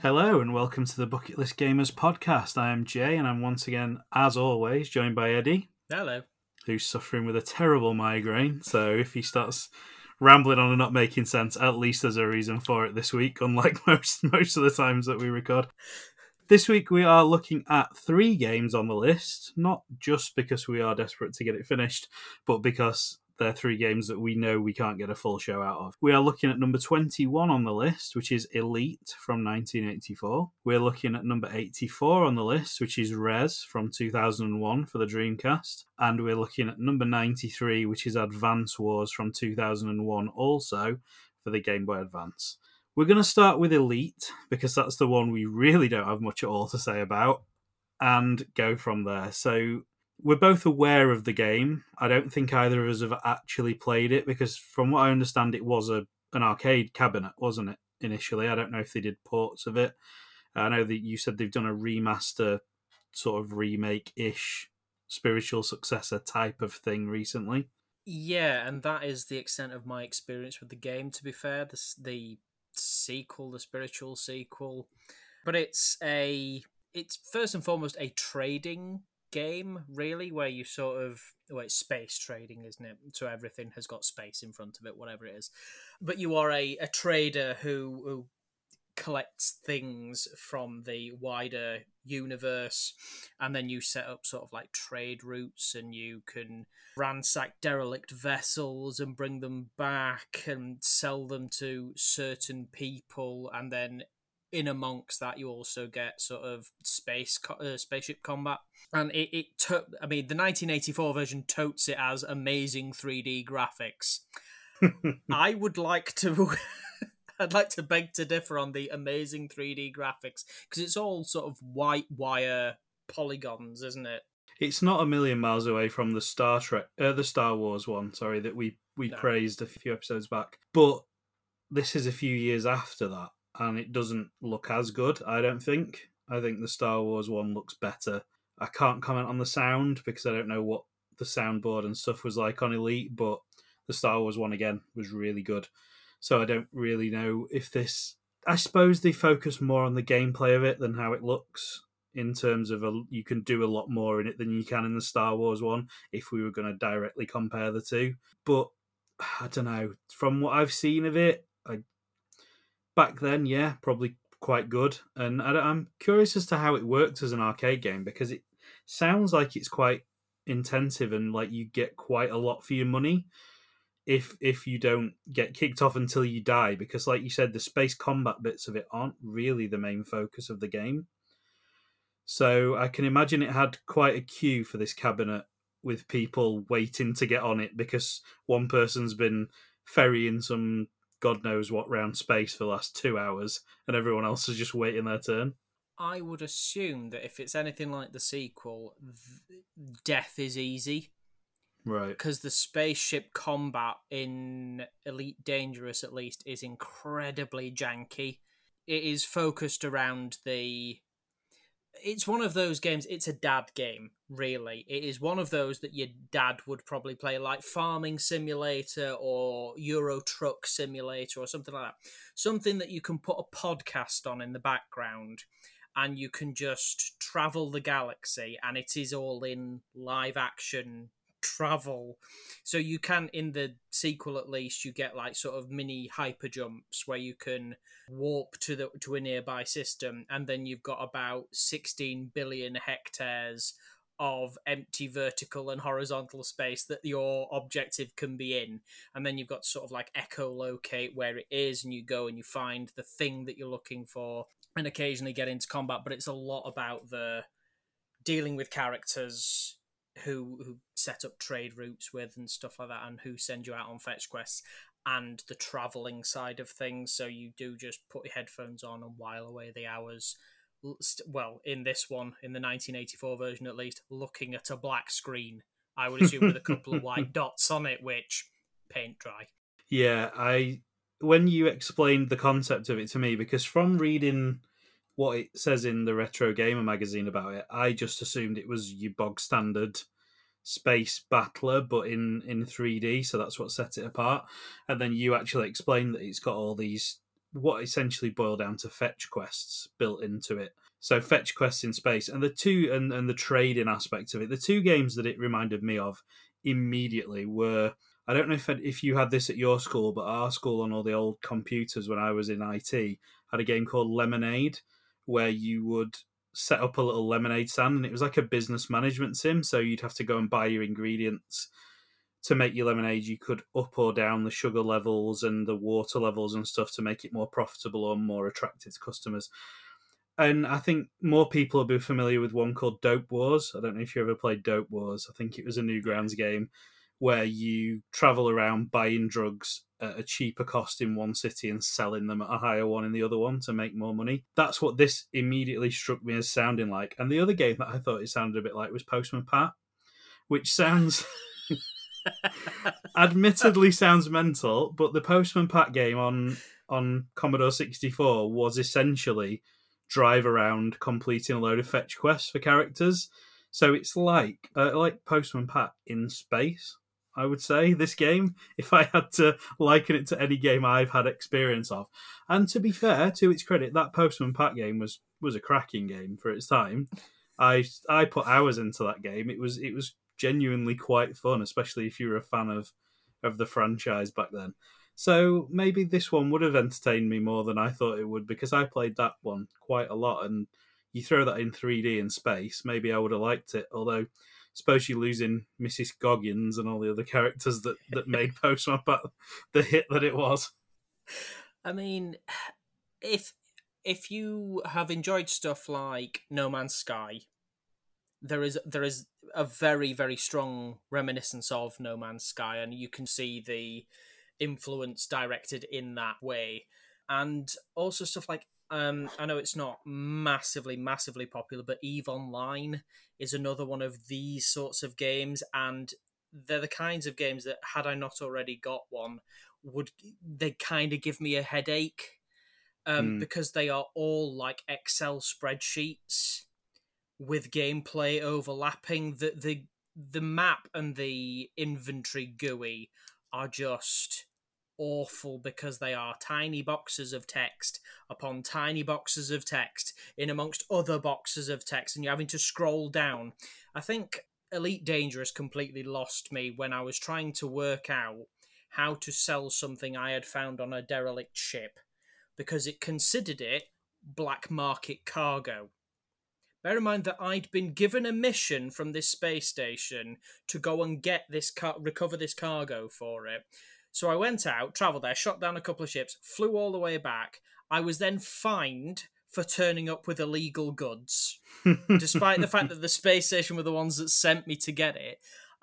Hello and welcome to the Bucket List Gamers podcast. I am Jay and I'm once again, as always, joined by Eddie. Hello. Who's suffering with a terrible migraine. So if he starts rambling on and not making sense, at least there's a reason for it this week, unlike most of the times that we record. This week we are looking at 3 games on the list, not just because we are desperate to get it finished, but because they're 3 games that we know we can't get a full show out of. We are looking at number 21 on the list, which is Elite from 1984. We're looking at number 84 on the list, which is Rez from 2001 for the Dreamcast. And we're looking at number 93, which is Advance Wars from 2001 also for the Game Boy Advance. We're going to start with Elite, because that's the one we really don't have much at all to say about, and go from there. So we're both aware of the game. I don't think either of us have actually played it, because from what I understand, it was an arcade cabinet, wasn't it, initially? I don't know if they did ports of it. I know that you said they've done a remaster, sort of remake-ish, spiritual successor type of thing recently. Yeah, and that is the extent of my experience with the game, to be fair. The sequel, the spiritual sequel. But it's first and foremost a trading game, really, where you it's space trading, isn't it? So everything has got space in front of it, whatever it is. But you are a trader who collects things from the wider universe, and then you set up sort of like trade routes, and you can ransack derelict vessels and bring them back and sell them to certain people, and then in amongst that you also get sort of spaceship combat. And it took, I mean, the 1984 version totes it as amazing 3D graphics. I would like to I'd like to beg to differ on the amazing 3D graphics, because it's all sort of white wire polygons, isn't it? It's not a million miles away from the the Star Wars one, sorry, that we No. praised a few episodes back. But this is a few years after that, and it doesn't look as good, I don't think. I think the Star Wars one looks better. I can't comment on the sound, because I don't know what the soundboard and stuff was like on Elite, but the Star Wars one, again, was really good. So I don't really know if this... I suppose they focus more on the gameplay of it than how it looks, in terms of you can do a lot more in it than you can in the Star Wars one, if we were going to directly compare the two. But, I don't know, from what I've seen of it, back then, yeah, probably quite good. And I'm curious as to how it works as an arcade game, because it sounds like it's quite intensive and like you get quite a lot for your money if you don't get kicked off until you die, because like you said, the space combat bits of it aren't really the main focus of the game. So I can imagine it had quite a queue for this cabinet, with people waiting to get on it, because one person's been ferrying some God knows what round space for the last 2 hours, and everyone else is just waiting their turn. I would assume that if it's anything like the sequel, death is easy. Right. Because the spaceship combat in Elite Dangerous, at least, is incredibly janky. It is focused around it's one of those games, it's a dad game, really. It is one of those that your dad would probably play, like Farming Simulator or Euro Truck Simulator or something like that. Something that you can put a podcast on in the background, and you can just travel the galaxy, and it is all in live action travel. So you can, in the sequel at least, you get like sort of mini hyper jumps where you can warp to a nearby system, and then you've got about 16 billion hectares of empty vertical and horizontal space that your objective can be in, and then you've got sort of like echolocate where it is, and you go and you find the thing that you're looking for, and occasionally get into combat. But it's a lot about the dealing with characters who set up trade routes with and stuff like that, and who send you out on fetch quests, and the travelling side of things. So you do just put your headphones on and while away the hours. Well, in this one, in the 1984 version at least, looking at a black screen, I would assume, with a couple of white dots on it, which paint dry. Yeah, when you explained the concept of it to me, because from reading what it says in the Retro Gamer magazine about it, I just assumed it was your bog standard space battler, but in 3D, so that's what set it apart. And then you actually explained that it's got all these what essentially boil down to fetch quests built into it. So fetch quests in space, and the trading aspect of it. The two games that it reminded me of immediately were, I don't know if you had this at your school, but our school on all the old computers when I was in IT had a game called Lemonade, where you would set up a little lemonade stand, and it was like a business management sim. So you'd have to go and buy your ingredients to make your lemonade. You could up or down the sugar levels and the water levels and stuff to make it more profitable or more attractive to customers. And I think more people will be familiar with one called Dope Wars. I don't know if you ever played Dope Wars. I think it was a Newgrounds game where you travel around buying drugs at a cheaper cost in one city and selling them at a higher one in the other one to make more money. That's what this immediately struck me as sounding like. And the other game that I thought it sounded a bit like was Postman Pat, which sounds... admittedly sounds mental, but the Postman Pat game on Commodore 64 was essentially drive around completing a load of fetch quests for characters. So it's like Postman Pat in space, I would say, this game, if I had to liken it to any game I've had experience of. And to be fair, to its credit, that Postman Pat game was a cracking game for its time. I put hours into that game. It was genuinely quite fun, especially if you were a fan of the franchise back then. So maybe this one would have entertained me more than I thought it would, because I played that one quite a lot, and you throw that in 3D in space, maybe I would have liked it. Although, I suppose you're losing Mrs. Goggins and all the other characters that made Postman Pat the hit that it was. I mean, if you have enjoyed stuff like No Man's Sky, there is a very, very strong reminiscence of No Man's Sky, and you can see the influence directed in that way. And also stuff like, I know it's not massively popular, but EVE Online is another one of these sorts of games, and they're the kinds of games that, had I not already got one, they kind of give me a headache, because they are all like Excel spreadsheets with gameplay overlapping. The map and the inventory GUI are just awful, because they are tiny boxes of text upon tiny boxes of text in amongst other boxes of text, and you're having to scroll down. I think Elite Dangerous completely lost me when I was trying to work out how to sell something I had found on a derelict ship, because it considered it black market cargo. Bear in mind that I'd been given a mission from this space station to go and get this recover this cargo for it. So I went out, travelled there, shot down a couple of ships, flew all the way back. I was then fined for turning up with illegal goods, despite the fact that the space station were the ones that sent me to get it.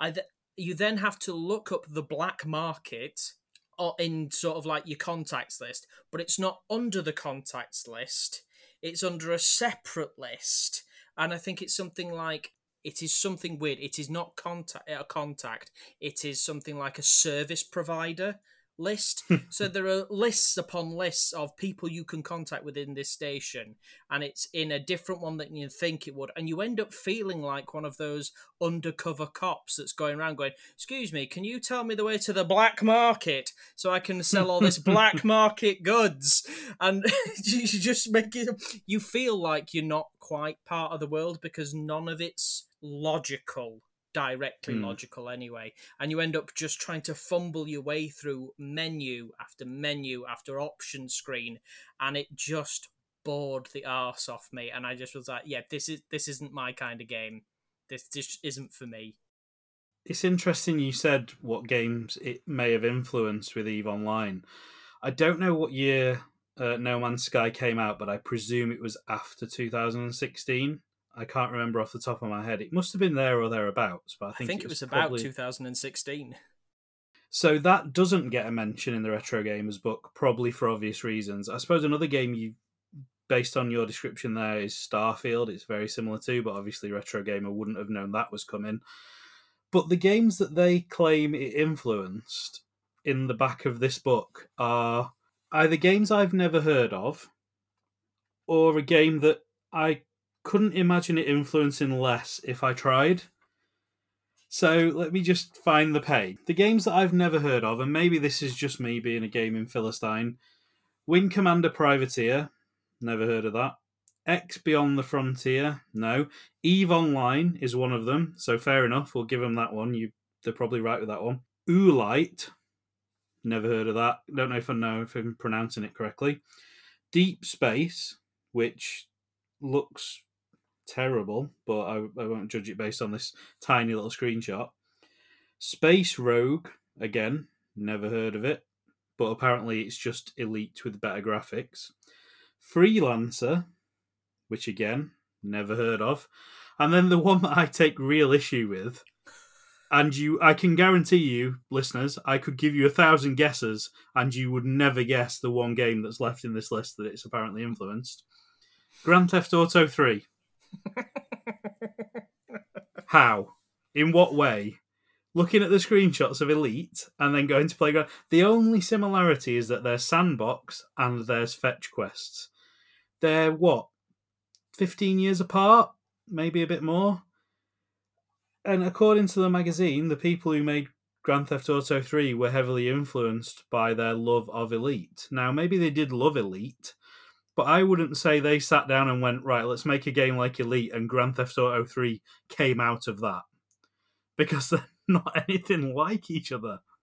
You then have to look up the black market in sort of like your contacts list, but it's not under the contacts list. It's under a separate list. And I think it's something like, it is something weird. It is not a contact. It is something like a service provider list. So there are lists upon lists of people you can contact within this station, and it's in a different one than you think it would, and you end up feeling like one of those undercover cops that's going around going, "Excuse me, can you tell me the way to the black market so I can sell all this black market goods?" And you just make it, you feel like you're not quite part of the world, because none of it's logical. Directly logical anyway, and you end up just trying to fumble your way through menu after option screen, and it just bored the arse off me, and I just was like, yeah, this isn't my kind of game. This just isn't for me. It's interesting you said what games it may have influenced with EVE Online. I don't know what year No Man's Sky came out, but I presume it was after 2016. I can't remember off the top of my head. It must have been there or thereabouts, but I think it was about 2016. So that doesn't get a mention in the Retro Gamers book, probably for obvious reasons. I suppose another game you, based on your description there, is Starfield. It's very similar to, but obviously Retro Gamer wouldn't have known that was coming. But the games that they claim it influenced in the back of this book are either games I've never heard of, or a game that I couldn't imagine it influencing less if I tried. So let me just find the page. The games that I've never heard of, and maybe this is just me being a gaming Philistine, Wing Commander Privateer, never heard of that. X Beyond the Frontier, no. EVE Online is one of them, so fair enough, we'll give them that one. They're probably right with that one. Oolite, never heard of that. Don't know if I'm pronouncing it correctly. Deep Space, which looks terrible, but I won't judge it based on this tiny little screenshot. Space Rogue, again, never heard of it, but apparently it's just Elite with better graphics. Freelancer, which again, never heard of. And then the one that I take real issue with, and I can guarantee you, listeners, I could give you 1,000 guesses, and you would never guess the one game that's left in this list that it's apparently influenced. Grand Theft Auto 3. How? In what way? Looking at the screenshots of Elite and then going to Playground, the only similarity is that there's sandbox and there's fetch quests. They're, 15 years apart? Maybe a bit more? And according to the magazine, the people who made Grand Theft Auto 3 were heavily influenced by their love of Elite. Now, maybe they did love Elite, but I wouldn't say they sat down and went, right, let's make a game like Elite, and Grand Theft Auto 3 came out of that. Because they're not anything like each other.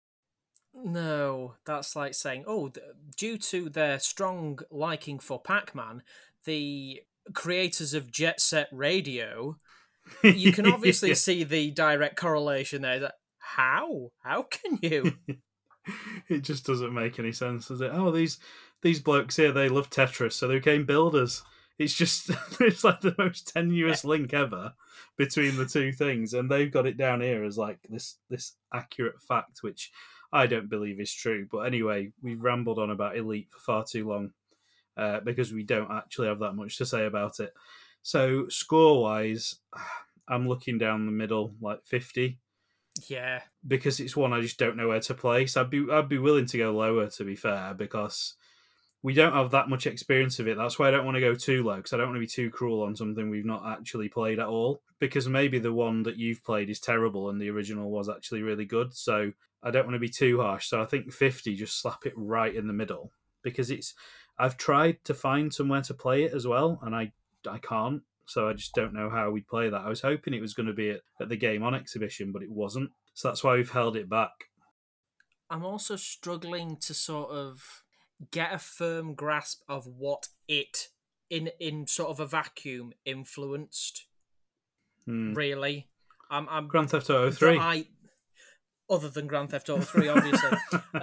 No, that's like saying, due to their strong liking for Pac-Man, the creators of Jet Set Radio, you can obviously see the direct correlation there. Like, how? How can you? It just doesn't make any sense, does it? Oh, these blokes here, they love Tetris, so they became builders. It's just, it's like the most tenuous link ever between the two things, and they've got it down here as like this accurate fact, which I don't believe is true. But anyway, we've rambled on about Elite for far too long because we don't actually have that much to say about it. So score-wise, I'm looking down the middle, like 50. Yeah, because it's one I just don't know where to place. I'd be willing to go lower, to be fair, because we don't have that much experience of it. That's why I don't want to go too low, because I don't want to be too cruel on something we've not actually played at all. Because maybe the one that you've played is terrible and the original was actually really good. So I don't want to be too harsh. So I think 50, just slap it right in the middle, because I've tried to find somewhere to play it as well, and I can't. So I just don't know how we'd play that. I was hoping it was going to be at the Game On exhibition, but it wasn't. So that's why we've held it back. I'm also struggling to sort of get a firm grasp of what it, in sort of a vacuum, influenced. Really. I'm Grand Theft Auto 3. Other than Grand Theft Auto 3, obviously.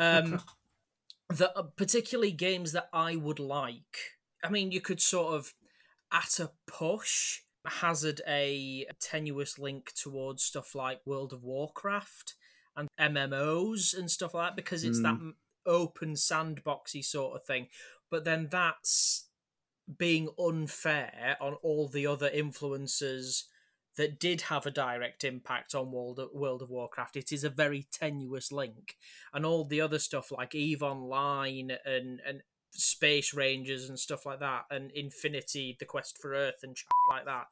Particularly games that I would like. I mean, you could sort of, at a push, hazard a tenuous link towards stuff like World of Warcraft and MMOs and stuff like that, because it's that open sandboxy sort of thing. But then that's being unfair on all the other influencers that did have a direct impact on World of Warcraft. It is a very tenuous link. And all the other stuff like EVE Online and Space Rangers and stuff like that, and Infinity, The Quest for Earth and shit like that,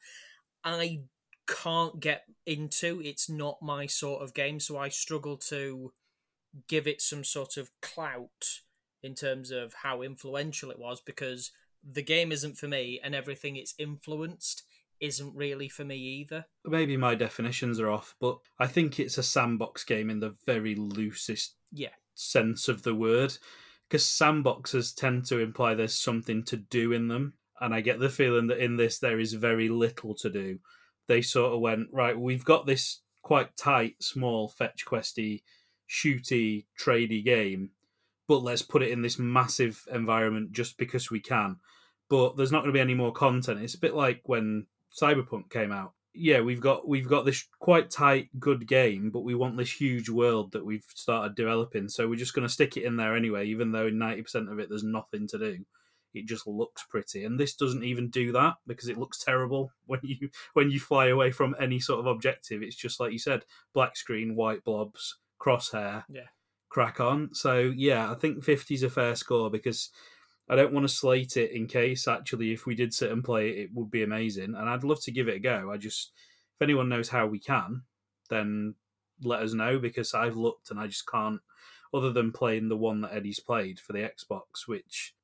I can't get into. It's not my sort of game, so I struggle to give it some sort of clout in terms of how influential it was, because the game isn't for me, and everything it's influenced isn't really for me either. Maybe my definitions are off, but I think it's a sandbox game in the very loosest sense of the word. Because sandboxes tend to imply there's something to do in them. And I get the feeling that in this there is very little to do. They sort of went, right, we've got this quite tight, small, fetch questy, shooty, tradey game, but let's put it in this massive environment just because we can. But there's not going to be any more content. It's a bit like when Cyberpunk came out. Yeah, we've got this quite tight, good game, but we want this huge world that we've started developing. So we're just going to stick it in there anyway, even though in 90% of it there's nothing to do. It just looks pretty, and this doesn't even do that because it looks terrible when you fly away from any sort of objective. It's just like you said, black screen, white blobs, crosshair, crack on. So yeah, I think 50 is a fair score because I don't want to slate it in case, actually, if we did sit and play it, it would be amazing. And I'd love to give it a go. If anyone knows how we can, then let us know, because I've looked and I just can't, other than playing the one that Eddie's played for the Xbox, which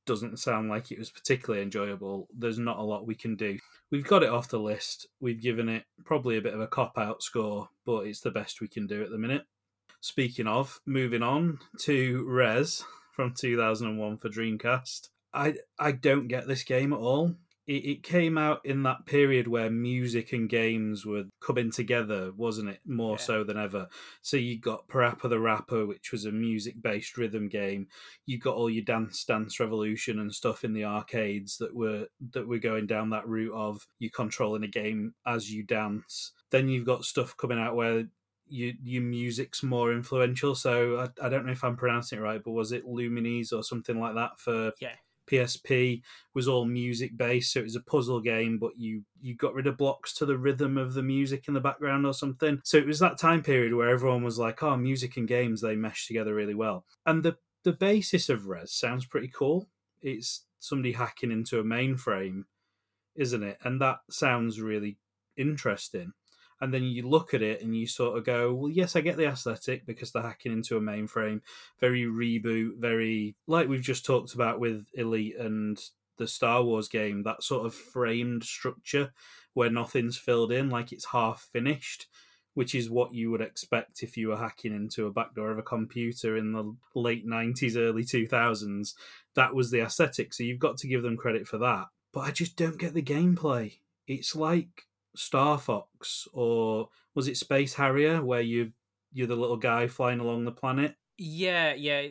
doesn't sound like it was particularly enjoyable, there's not a lot we can do. We've got it off the list. We've given it probably a bit of a cop-out score, but it's the best we can do at the minute. Speaking of, moving on to Rez from 2001 for Dreamcast. I don't get this game at all. It came out in that period where music and games were coming together, wasn't it? More so than ever. So you got Parappa the Rapper, which was a music-based rhythm game. You got all your Dance Revolution and stuff in the arcades that were going down that route of you controlling a game as you dance. Then you've got stuff coming out where your music's more influential. So I don't know if I'm pronouncing it right, but was it Lumines or something like that for PSP? Was all music based, so it was a puzzle game, but you got rid of blocks to the rhythm of the music in the background or something. So it was that time period where everyone was like, oh, music and games, they mesh together really well. And the basis of Rez sounds pretty cool. It's somebody hacking into a mainframe, isn't it? And that sounds really interesting. And then you look at it and you sort of go, well, yes, I get the aesthetic because they're hacking into a mainframe. Very reboot, very, like we've just talked about with Elite and the Star Wars game, that sort of framed structure where nothing's filled in, like it's half finished, which is what you would expect if you were hacking into a backdoor of a computer in the late 90s, early 2000s. That was the aesthetic, so you've got to give them credit for that. But I just don't get the gameplay. It's like Star Fox, or was it Space Harrier, where you're the little guy flying along the planet? Yeah,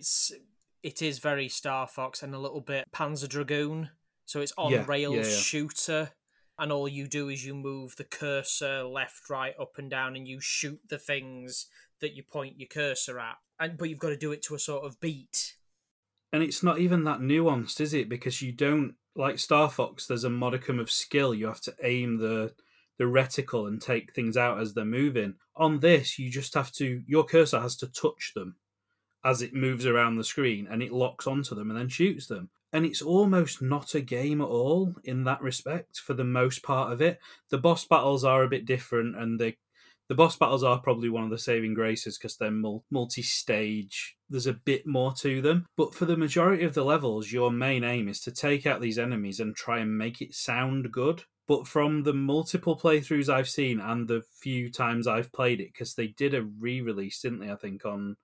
it is very Star Fox and a little bit Panzer Dragoon. So it's on rails shooter, and all you do is you move the cursor left, right, up and down, and you shoot the things that you point your cursor at. But you've got to do it to a sort of beat. And it's not even that nuanced, is it? Because you don't, like Star Fox, there's a modicum of skill. You have to aim the reticle and take things out as they're moving. On this, you just have to, your cursor has to touch them as it moves around the screen, and it locks onto them and then shoots them. And it's almost not a game at all in that respect for the most part of it. The boss battles are a bit different, and the boss battles are probably one of the saving graces because they're multi-stage. There's a bit more to them. But for the majority of the levels, your main aim is to take out these enemies and try and make it sound good. But from the multiple playthroughs I've seen and the few times I've played it, because they did a re-release, didn't they, I think, on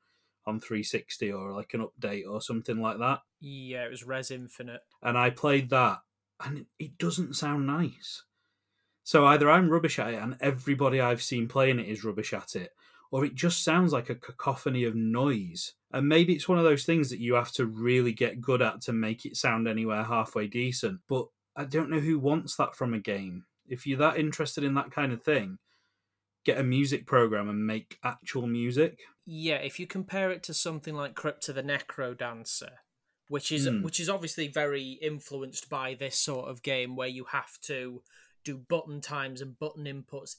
360 or like an update or something like that. Yeah, it was Rez Infinite. And I played that, and it doesn't sound nice. So either I'm rubbish at it and everybody I've seen playing it is rubbish at it, or it just sounds like a cacophony of noise. And maybe it's one of those things that you have to really get good at to make it sound anywhere halfway decent. But I don't know who wants that from a game. If you're that interested in that kind of thing, get a music program and make actual music. Yeah, if you compare it to something like Crypto the Necrodancer, which is obviously very influenced by this sort of game where you have to do button times and button inputs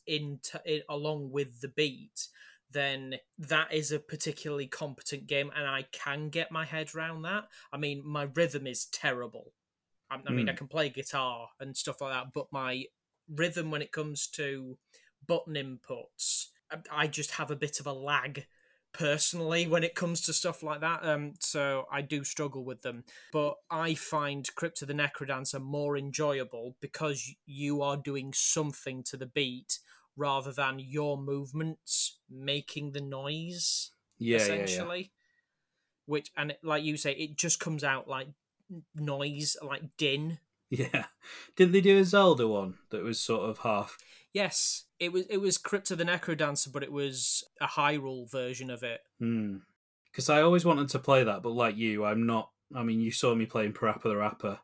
along with the beat, then that is a particularly competent game, and I can get my head around that. I mean, my rhythm is terrible. I mean, I can play guitar and stuff like that, but my rhythm when it comes to button inputs, I just have a bit of a lag personally when it comes to stuff like that. So I do struggle with them. But I find Crypto the Necrodancer more enjoyable because you are doing something to the beat rather than your movements making the noise, essentially. Yeah. Which, and like you say, it just comes out like noise, like din. Yeah. Did they do a Zelda one that was sort of half? Yes, it was Crypto the Necrodancer, but it was a Hyrule version of it. Because I always wanted to play that, but like you, I'm not. I mean, you saw me playing Parappa the Rapper.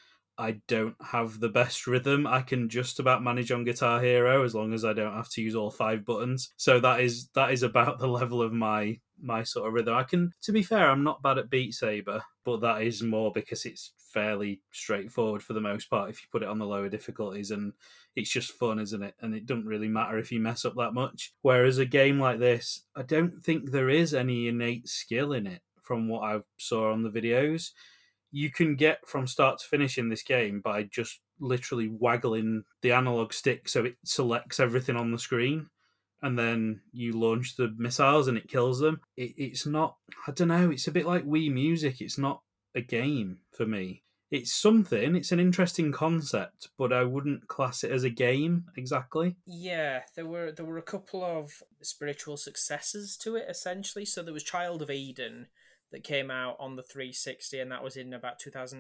I don't have the best rhythm. I can just about manage on Guitar Hero as long as I don't have to use all 5 buttons. So that is about the level of my sort of rhythm. I can, to be fair, I'm not bad at Beat Saber, but that is more because it's fairly straightforward for the most part if you put it on the lower difficulties, and it's just fun, isn't it? And it doesn't really matter if you mess up that much. Whereas a game like this, I don't think there is any innate skill in it from what I saw on the videos. You can get from start to finish in this game by just literally waggling the analog stick so it selects everything on the screen, and then you launch the missiles and it kills them. It's not, I don't know, it's a bit like Wii Music. It's not a game for me. It's something. It's an interesting concept, but I wouldn't class it as a game exactly. Yeah, there were a couple of spiritual successors to it essentially. So there was Child of Eden that came out on the 360, and that was in about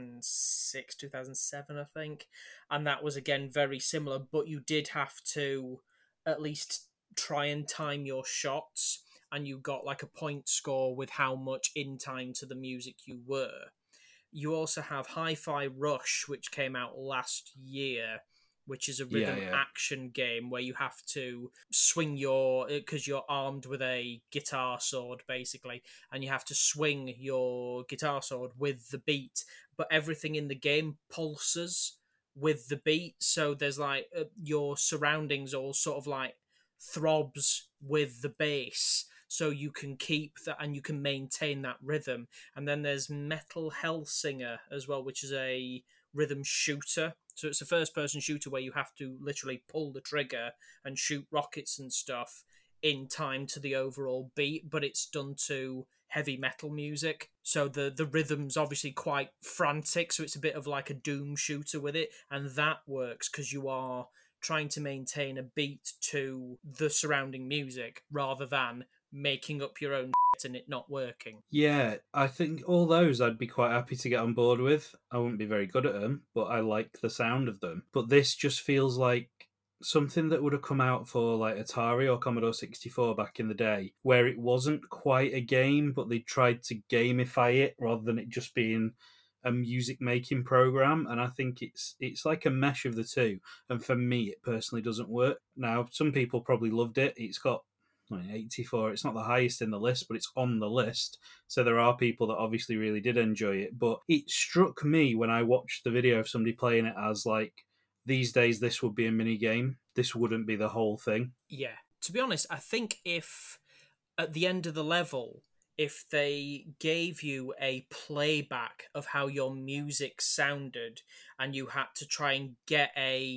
2006, 2007, I think. And that was again very similar, but you did have to at least try and time your shots, and you got like a point score with how much in time to the music you were. You also have Hi Fi Rush, which came out last year, which is a Yeah, rhythm yeah. action game where you have to swing your, because you're armed with a guitar sword basically, and you have to swing your guitar sword with the beat, but everything in the game pulses with the beat. So there's like your surroundings all sort of like throbs with the bass. So you can keep that and you can maintain that rhythm. And then there's Metal Hellsinger as well, which is a rhythm shooter. So it's a first person shooter where you have to literally pull the trigger and shoot rockets and stuff in time to the overall beat, but it's done to heavy metal music. So the rhythm's obviously quite frantic, so it's a bit of like a doom shooter with it, and that works because you are trying to maintain a beat to the surrounding music rather than making up your own shit and it not working. Yeah, I think all those I'd be quite happy to get on board with. I wouldn't be very good at them, but I like the sound of them. But this just feels like something that would have come out for like Atari or Commodore 64 back in the day, where it wasn't quite a game, but they tried to gamify it rather than it just being a music making program. And I think it's like a mesh of the two. And for me, it personally doesn't work. Now, some people probably loved it. It's got 84. It's not the highest in the list, but it's on the list. So there are people that obviously really did enjoy it. But it struck me when I watched the video of somebody playing it as like, these days this would be a mini game. This wouldn't be the whole thing. Yeah. To be honest, I think if at the end of the level, if they gave you a playback of how your music sounded and you had to try and get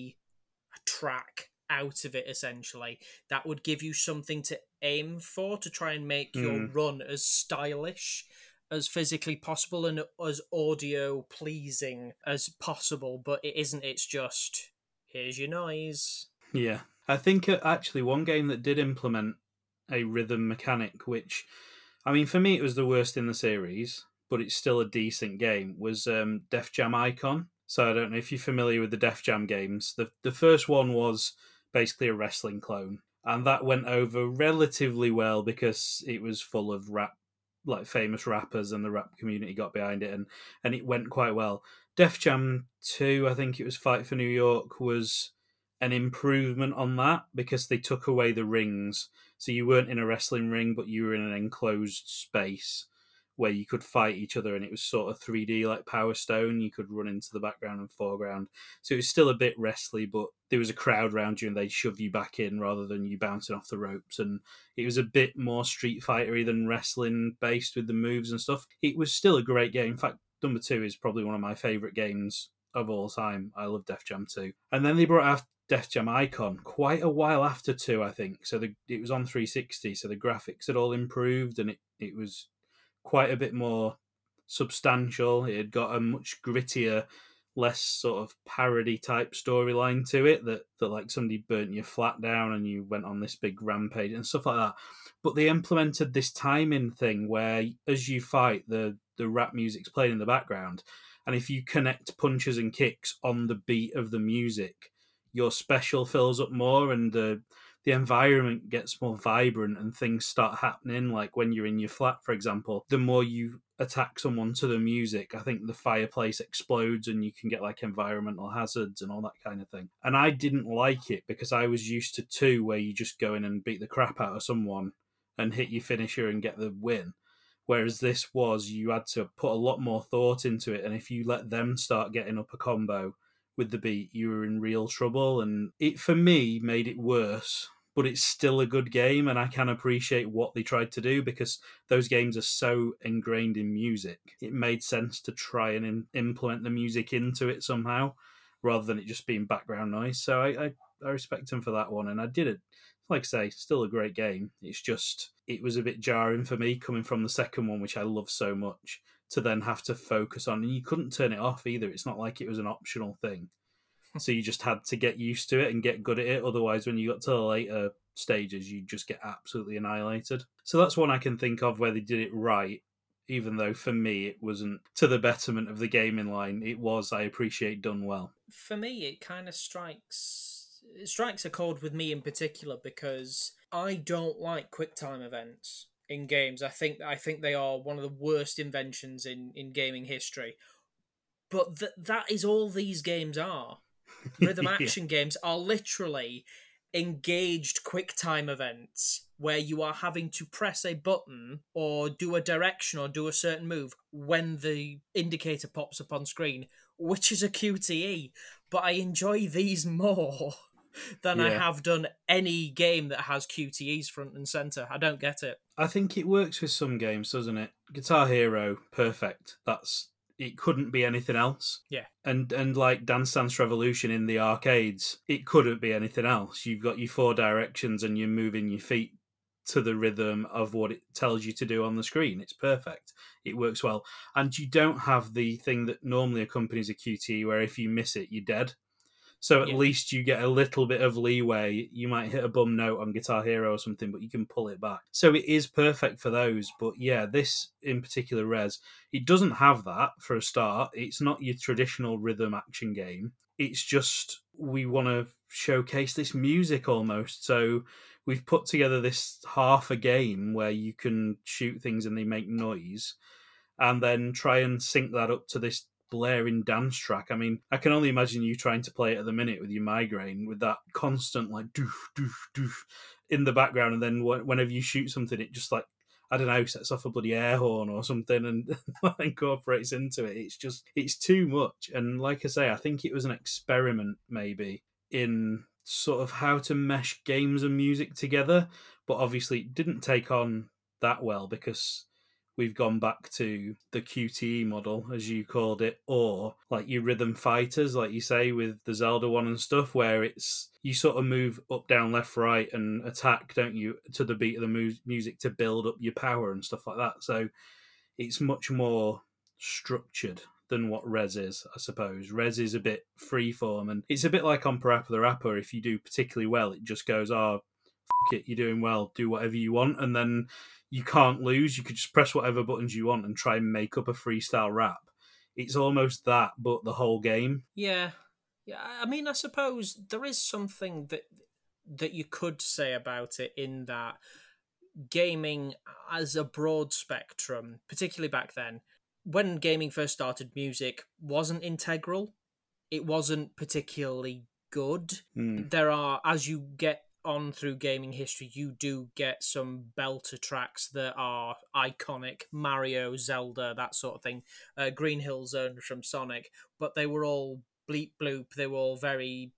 a track out of it essentially, that would give you something to aim for to try and make your Mm, run as stylish as physically possible and as audio pleasing as possible, but it isn't. It's just here's your noise. yeah. I think actually one game that did implement a rhythm mechanic, which, I mean, for me it was the worst in the series, but it's still a decent game, was Def Jam Icon. So I don't know if you're familiar with the Def Jam games. The first one was basically a wrestling clone, and that went over relatively well because it was full of rap, like famous rappers, and the rap community got behind it, and it went quite well. Def Jam 2, I think it was Fight for New York, was an improvement on that because they took away the rings. So you weren't in a wrestling ring, but you were in an enclosed space where you could fight each other, and it was sort of 3D like Power Stone. You could run into the background and foreground. So it was still a bit wrestly, but there was a crowd around you and they'd shove you back in rather than you bouncing off the ropes. And it was a bit more Street Fightery than wrestling based with the moves and stuff. It was still a great game. In fact, number 2 is probably one of my favourite games of all time. I love Def Jam 2. And then they brought out Def Jam Icon quite a while after 2, I think. So it was on 360, so the graphics had all improved and it was quite a bit more substantial. It had got a much grittier, less sort of parody type storyline to it that like somebody burnt your flat down and you went on this big rampage and stuff like that. But they implemented this timing thing where as you fight, the rap music's playing in the background, and if you connect punches and kicks on the beat of the music, your special fills up more and the environment gets more vibrant and things start happening. Like when you're in your flat, for example, the more you attack someone to the music, I think the fireplace explodes and you can get like environmental hazards and all that kind of thing. And I didn't like it because I was used to 2 where you just go in and beat the crap out of someone and hit your finisher and get the win. Whereas this was, you had to put a lot more thought into it. And if you let them start getting up a combo with the beat, you were in real trouble. And it, for me, made it worse, but it's still a good game. And I can appreciate what they tried to do because those games are so ingrained in music. It made sense to try and implement the music into it somehow rather than it just being background noise. So I respect him for that one. And I did it. Like I say, still a great game. It's just, it was a bit jarring for me coming from the second one, which I love so much, to then have to focus on. And you couldn't turn it off either. It's not like it was an optional thing. So you just had to get used to it and get good at it. Otherwise, when you got to the later stages, you just get absolutely annihilated. So that's one I can think of where they did it right, even though for me it wasn't to the betterment of the gaming line. It was, I appreciate, done well. For me, it kind of strikes a chord with me in particular because I don't like QuickTime events in games. I think they are one of the worst inventions in gaming history. But that is all these games are. Rhythm action games are literally engaged QuickTime events where you are having to press a button or do a direction or do a certain move when the indicator pops up on screen, which is a QTE. But I enjoy these more than I have done any game that has QTEs front and centre. I don't get it. I think it works with some games, doesn't it? Guitar Hero, perfect. It couldn't be anything else. Yeah. And like Dance Dance Revolution in the arcades, it couldn't be anything else. You've got your 4 directions and you're moving your feet to the rhythm of what it tells you to do on the screen. It's perfect. It works well. And you don't have the thing that normally accompanies a QTE where if you miss it, you're dead. So at least you get a little bit of leeway. You might hit a bum note on Guitar Hero or something, but you can pull it back. So it is perfect for those. But yeah, this in particular, Rez, it doesn't have that for a start. It's not your traditional rhythm action game. It's just we want to showcase this music almost. So we've put together this half a game where you can shoot things and they make noise and then try and sync that up to this blaring dance track. I mean, I can only imagine you trying to play it at the minute with your migraine with that constant like doof doof doof in the background, and then whenever you shoot something, it just like, I don't know, sets off a bloody air horn or something and incorporates into it. It's too much. And like I say, I think it was an experiment maybe in sort of how to mesh games and music together, but obviously it didn't take on that well because we've gone back to the QTE model, as you called it, or like your rhythm fighters, like you say, with the Zelda one and stuff, where it's you sort of move up, down, left, right, and attack, don't you, to the beat of the music to build up your power and stuff like that. So it's much more structured than what Rez is, I suppose. Rez is a bit freeform, and it's a bit like on Parappa the Rapper. If you do particularly well, it just goes, oh, f*** it, you're doing well, do whatever you want, and then you can't lose. You could just press whatever buttons you want and try and make up a freestyle rap. It's almost that, but the whole game. Yeah. I mean, I suppose there is something that you could say about it in that gaming as a broad spectrum, particularly back then, when gaming first started, music wasn't integral. It wasn't particularly good. There are, as you get on through gaming history, you do get some belter tracks that are iconic. Mario, Zelda, that sort of thing. Green Hill Zone from Sonic. But they were all bleep bloop. They were all very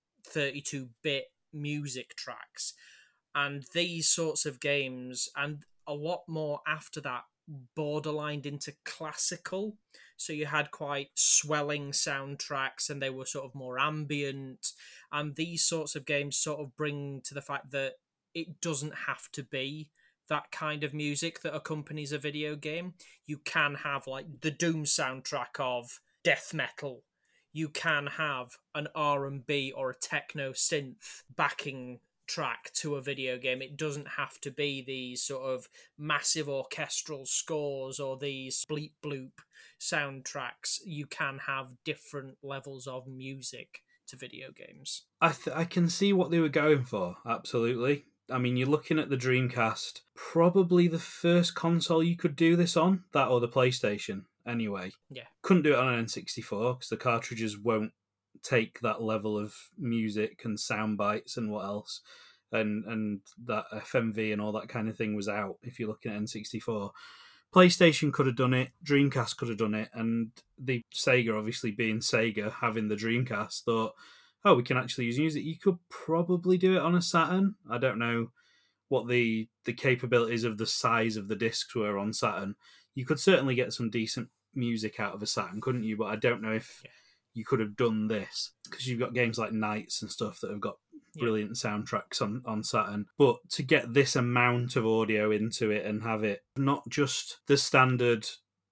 32-bit music tracks. And these sorts of games, and a lot more after that, borderlined into classical. So you had quite swelling soundtracks and they were sort of more ambient. And these sorts of games sort of bring to the fact that it doesn't have to be that kind of music that accompanies a video game. You can have like the Doom soundtrack of death metal. You can have an R&B or a techno synth backing track to a video game. It doesn't have to be these sort of massive orchestral scores or these bleep bloop soundtracks. You can have different levels of music to video games. I can see what they were going for, absolutely. I mean, you're looking at the Dreamcast, probably the first console you could do this on, that or the PlayStation, anyway. Yeah. Couldn't do it on an N64 because the cartridges won't take that level of music and sound bites and what else, and that FMV and all that kind of thing was out if you're looking at N64. PlayStation could have done it, Dreamcast could have done it, and the Sega, obviously being Sega, having the Dreamcast, thought, oh, we can actually use music. You could probably do it on a Saturn. I don't know what the capabilities of the size of the discs were on Saturn. You could certainly get some decent music out of a Saturn, couldn't you? But I don't know if you could have done this, because you've got games like Knights and stuff that have got brilliant soundtracks on Saturn. But to get this amount of audio into it and have it not just the standard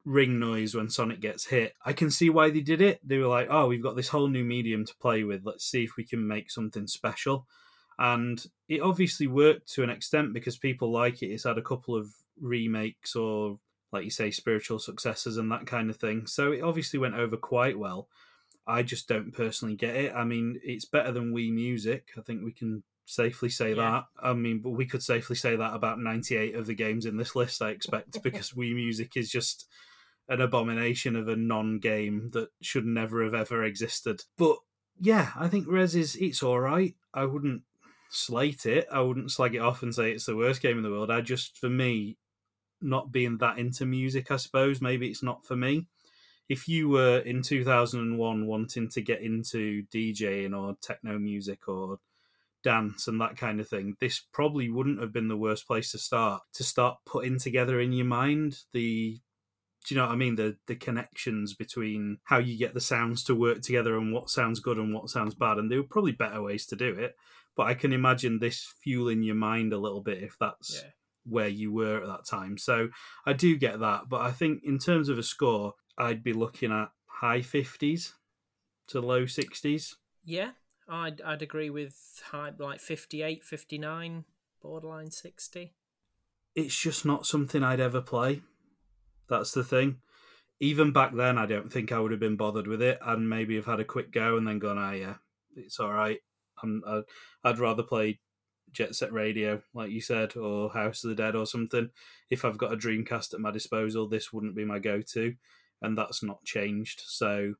ring noise when Sonic gets hit. I can see why they did it. They were like, oh, we've got this whole new medium to play with. Let's see if we can make something special. And it obviously worked to an extent because people like it. It's had a couple of remakes or, like you say, spiritual successors and that kind of thing. So it obviously went over quite well. I just don't personally get it. I mean, it's better than Wii Music. I think we can safely say that. I mean, but we could safely say that about 98 of the games in this list, I expect, because Wii Music is just an abomination of a non-game that should never have ever existed. But yeah, I think Rez it's all right. I wouldn't slate it. I wouldn't slag it off and say it's the worst game in the world. For me, not being that into music, I suppose, maybe it's not for me. If you were in 2001 wanting to get into DJing or techno music or dance and that kind of thing, this probably wouldn't have been the worst place to start putting together in your mind do you know what I mean, the connections between how you get the sounds to work together and what sounds good and what sounds bad. And there were probably better ways to do it, but I can imagine this fueling your mind a little bit if that's where you were at that time. So I do get that, but I think in terms of a score, I'd be looking at high 50s to low 60s. Yeah, I'd agree with high, like 58, 59, borderline 60. It's just not something I'd ever play. That's the thing. Even back then, I don't think I would have been bothered with it, and maybe have had a quick go and then gone, yeah, it's all right. I'd rather play Jet Set Radio, like you said, or House of the Dead or something. If I've got a Dreamcast at my disposal, this wouldn't be my go-to, and that's not changed. So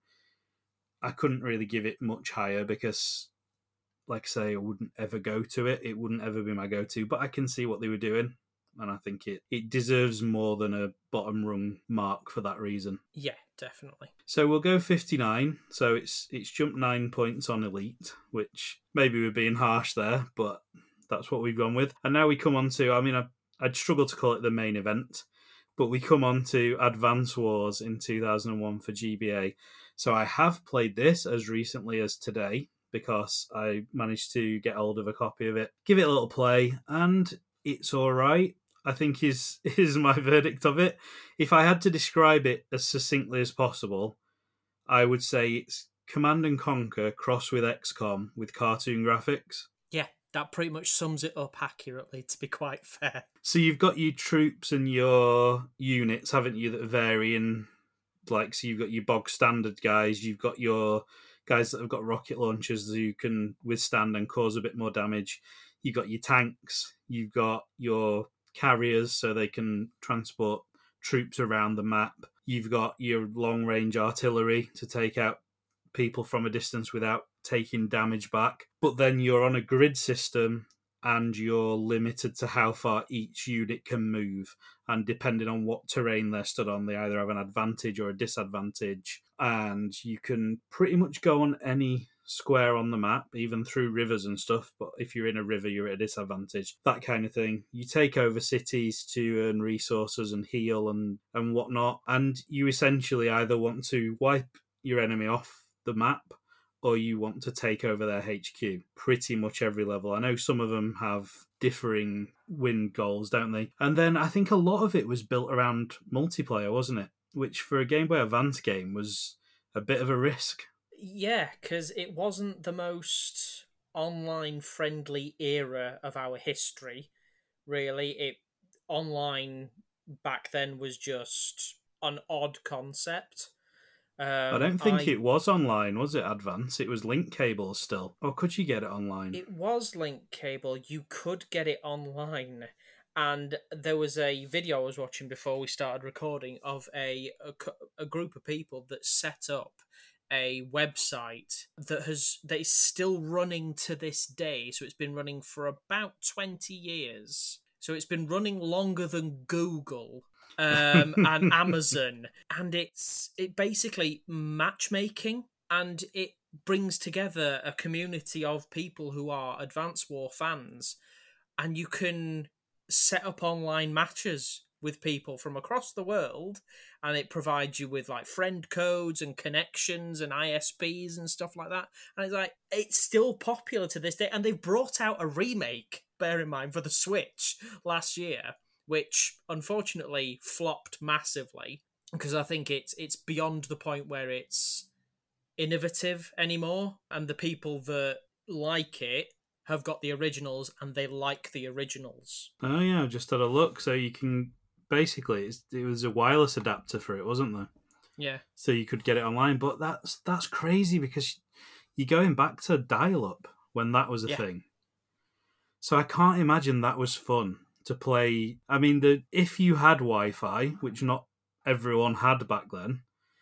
I couldn't really give it much higher because, like I say, I wouldn't ever go to it. It wouldn't ever be my go-to, but I can see what they were doing, and I think it deserves more than a bottom rung mark for that reason. Yeah, definitely. So we'll go 59. So it's jumped 9 points on Elite, which maybe we're being harsh there, but that's what we've gone with. And now we come on to, I mean, I'd struggle to call it the main event, but we come on to Advance Wars in 2001 for GBA. So I have played this as recently as today because I managed to get hold of a copy of it, give it a little play, and it's all right, I think is my verdict of it. If I had to describe it as succinctly as possible, I would say it's Command and Conquer crossed with XCOM with cartoon graphics. Yeah, that pretty much sums it up accurately, to be quite fair. So you've got your troops and your units, haven't you, that vary in, like, so you've got your bog standard guys, you've got your guys that have got rocket launchers who can withstand and cause a bit more damage. You've got your tanks, you've got your carriers so they can transport troops around the map. You've got your long-range artillery to take out people from a distance without taking damage back. But then you're on a grid system and you're limited to how far each unit can move. And depending on what terrain they're stood on, they either have an advantage or a disadvantage. And you can pretty much go on any square on the map, even through rivers and stuff, but if you're in a river, you're at a disadvantage. That kind of thing. You take over cities to earn resources and heal and whatnot, and you essentially either want to wipe your enemy off the map or you want to take over their HQ. Pretty much every level. I know some of them have differing win goals, don't they? And then I think a lot of it was built around multiplayer, wasn't it? Which for a Game Boy Advance game was a bit of a risk. Yeah, because it wasn't the most online-friendly era of our history, really. Online back then was just an odd concept. I don't think it was online, was it, Advance? It was link cables still. Or could you get it online? It was link cable. You could get it online. And there was a video I was watching before we started recording of a group of people that set up a website that is still running to this day. So it's been running for about 20 years. So it's been running longer than Google and Amazon. And it basically matchmaking, and it brings together a community of people who are Advance War fans, and you can set up online matches with people from across the world, and it provides you with like friend codes and connections and ISPs and stuff like that. And it's still popular to this day, and they've brought out a remake, bear in mind, for the Switch last year, which unfortunately flopped massively. because I think it's beyond the point where it's innovative anymore, and the people that like it have got the originals and they like the originals. Oh yeah, I just had a look. So you can basically it was a wireless adapter for it, wasn't there? Yeah. So you could get it online. But that's crazy because you're going back to dial up when that was a Yeah. thing. So I can't imagine that was fun to play. I mean, if you had Wi-Fi, which not everyone had back then,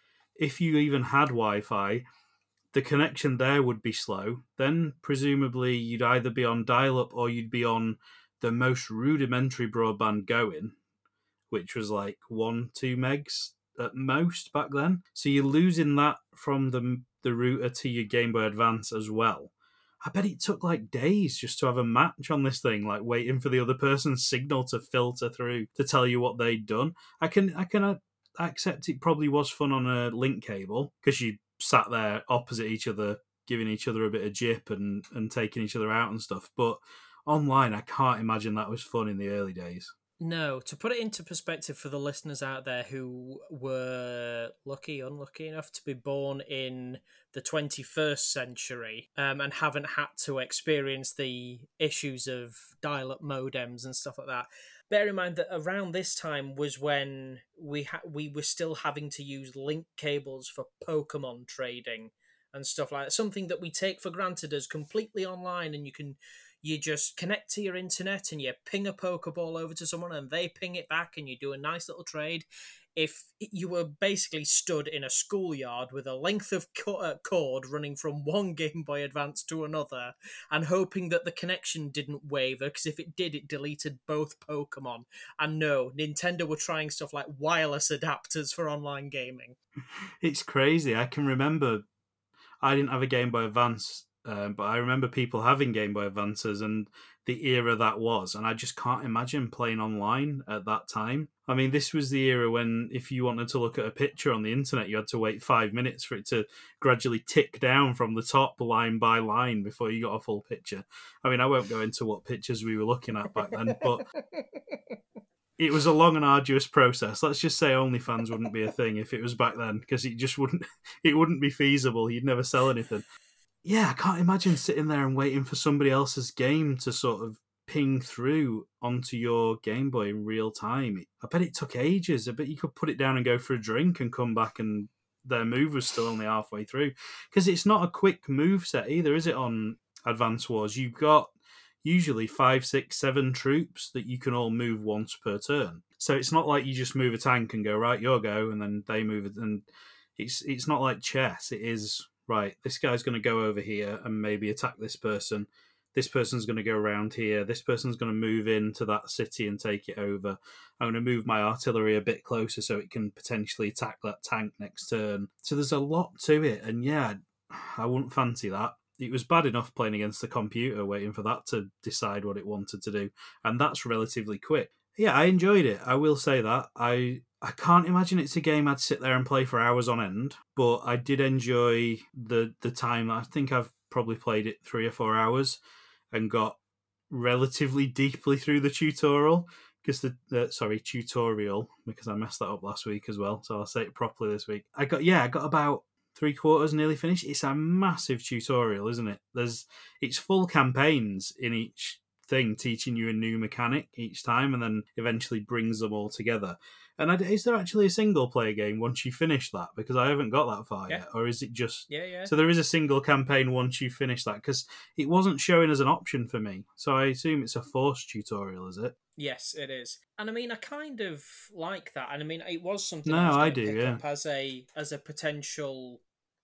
if you even had Wi-Fi, the connection there would be slow. Then presumably you'd either be on dial-up or you'd be on the most rudimentary broadband going, which was like 1-2 megs at most back then. So you're losing that from the router to your Game Boy Advance as well. I bet it took like days just to have a match on this thing, like waiting for the other person's signal to filter through to tell you what they'd done. I can accept it probably was fun on a link cable because you sat there opposite each other, giving each other a bit of jip and taking each other out and stuff. But online, I can't imagine that was fun in the early days. No, to put it into perspective for the listeners out there who were unlucky enough to be born in the 21st century, and haven't had to experience the issues of dial up modems and stuff like that. Bear in mind that around this time was when we were still having to use link cables for Pokemon trading and stuff like that. Something that we take for granted as completely online, and you just connect to your internet and you ping a Pokeball over to someone and they ping it back and you do a nice little trade. If you were basically stood in a schoolyard with a length of cord running from one Game Boy Advance to another and hoping that the connection didn't waver, because if it did, it deleted both Pokemon. And no, Nintendo were trying stuff like wireless adapters for online gaming. It's crazy. I can remember I didn't have a Game Boy Advance, but I remember people having Game Boy Advances and the era that was, and I just can't imagine playing online at that time. I mean, this was the era when if you wanted to look at a picture on the internet, you had to wait 5 minutes for it to gradually tick down from the top line by line before you got a full picture. I mean, I won't go into what pictures we were looking at back then, but it was a long and arduous process. Let's just say OnlyFans wouldn't be a thing if it was back then, because it just wouldn't it wouldn't be feasible. You'd never sell anything. Yeah, I can't imagine sitting there and waiting for somebody else's game to sort of ping through onto your Game Boy in real time. I bet it took ages. I bet you could put it down and go for a drink and come back and their move was still only halfway through. Because it's not a quick move set either, is it, on Advance Wars? You've got usually 5, 6, 7 troops that you can all move once per turn. So it's not like you just move a tank and go, right, you'll go, and then they move it. And it's not like chess. It is, right, this guy's going to go over here and maybe attack this person. This person's going to go around here. This person's going to move into that city and take it over. I'm going to move my artillery a bit closer so it can potentially attack that tank next turn. So there's a lot to it. And yeah, I wouldn't fancy that. It was bad enough playing against the computer, waiting for that to decide what it wanted to do. And that's relatively quick. Yeah, I enjoyed it. I will say that. I can't imagine it's a game I'd sit there and play for hours on end, but I did enjoy the time. I think I've probably played it 3 or 4 hours and got relatively deeply through the tutorial because tutorial, because I messed that up last week as well, so I'll say it properly this week. I got about 3/4 nearly finished. It's a massive tutorial, isn't it? It's full campaigns in each thing, teaching you a new mechanic each time, and then eventually brings them all together. And is there actually a single player game once you finish that? Because I haven't got that far Yeah. yet. Or is it just... Yeah. So there is a single campaign once you finish that? Because it wasn't showing as an option for me. So I assume it's a forced tutorial, is it? Yes, it is. And I mean, I kind of like that. And I mean, it was something No, I was I going to do, pick yeah. up as a potential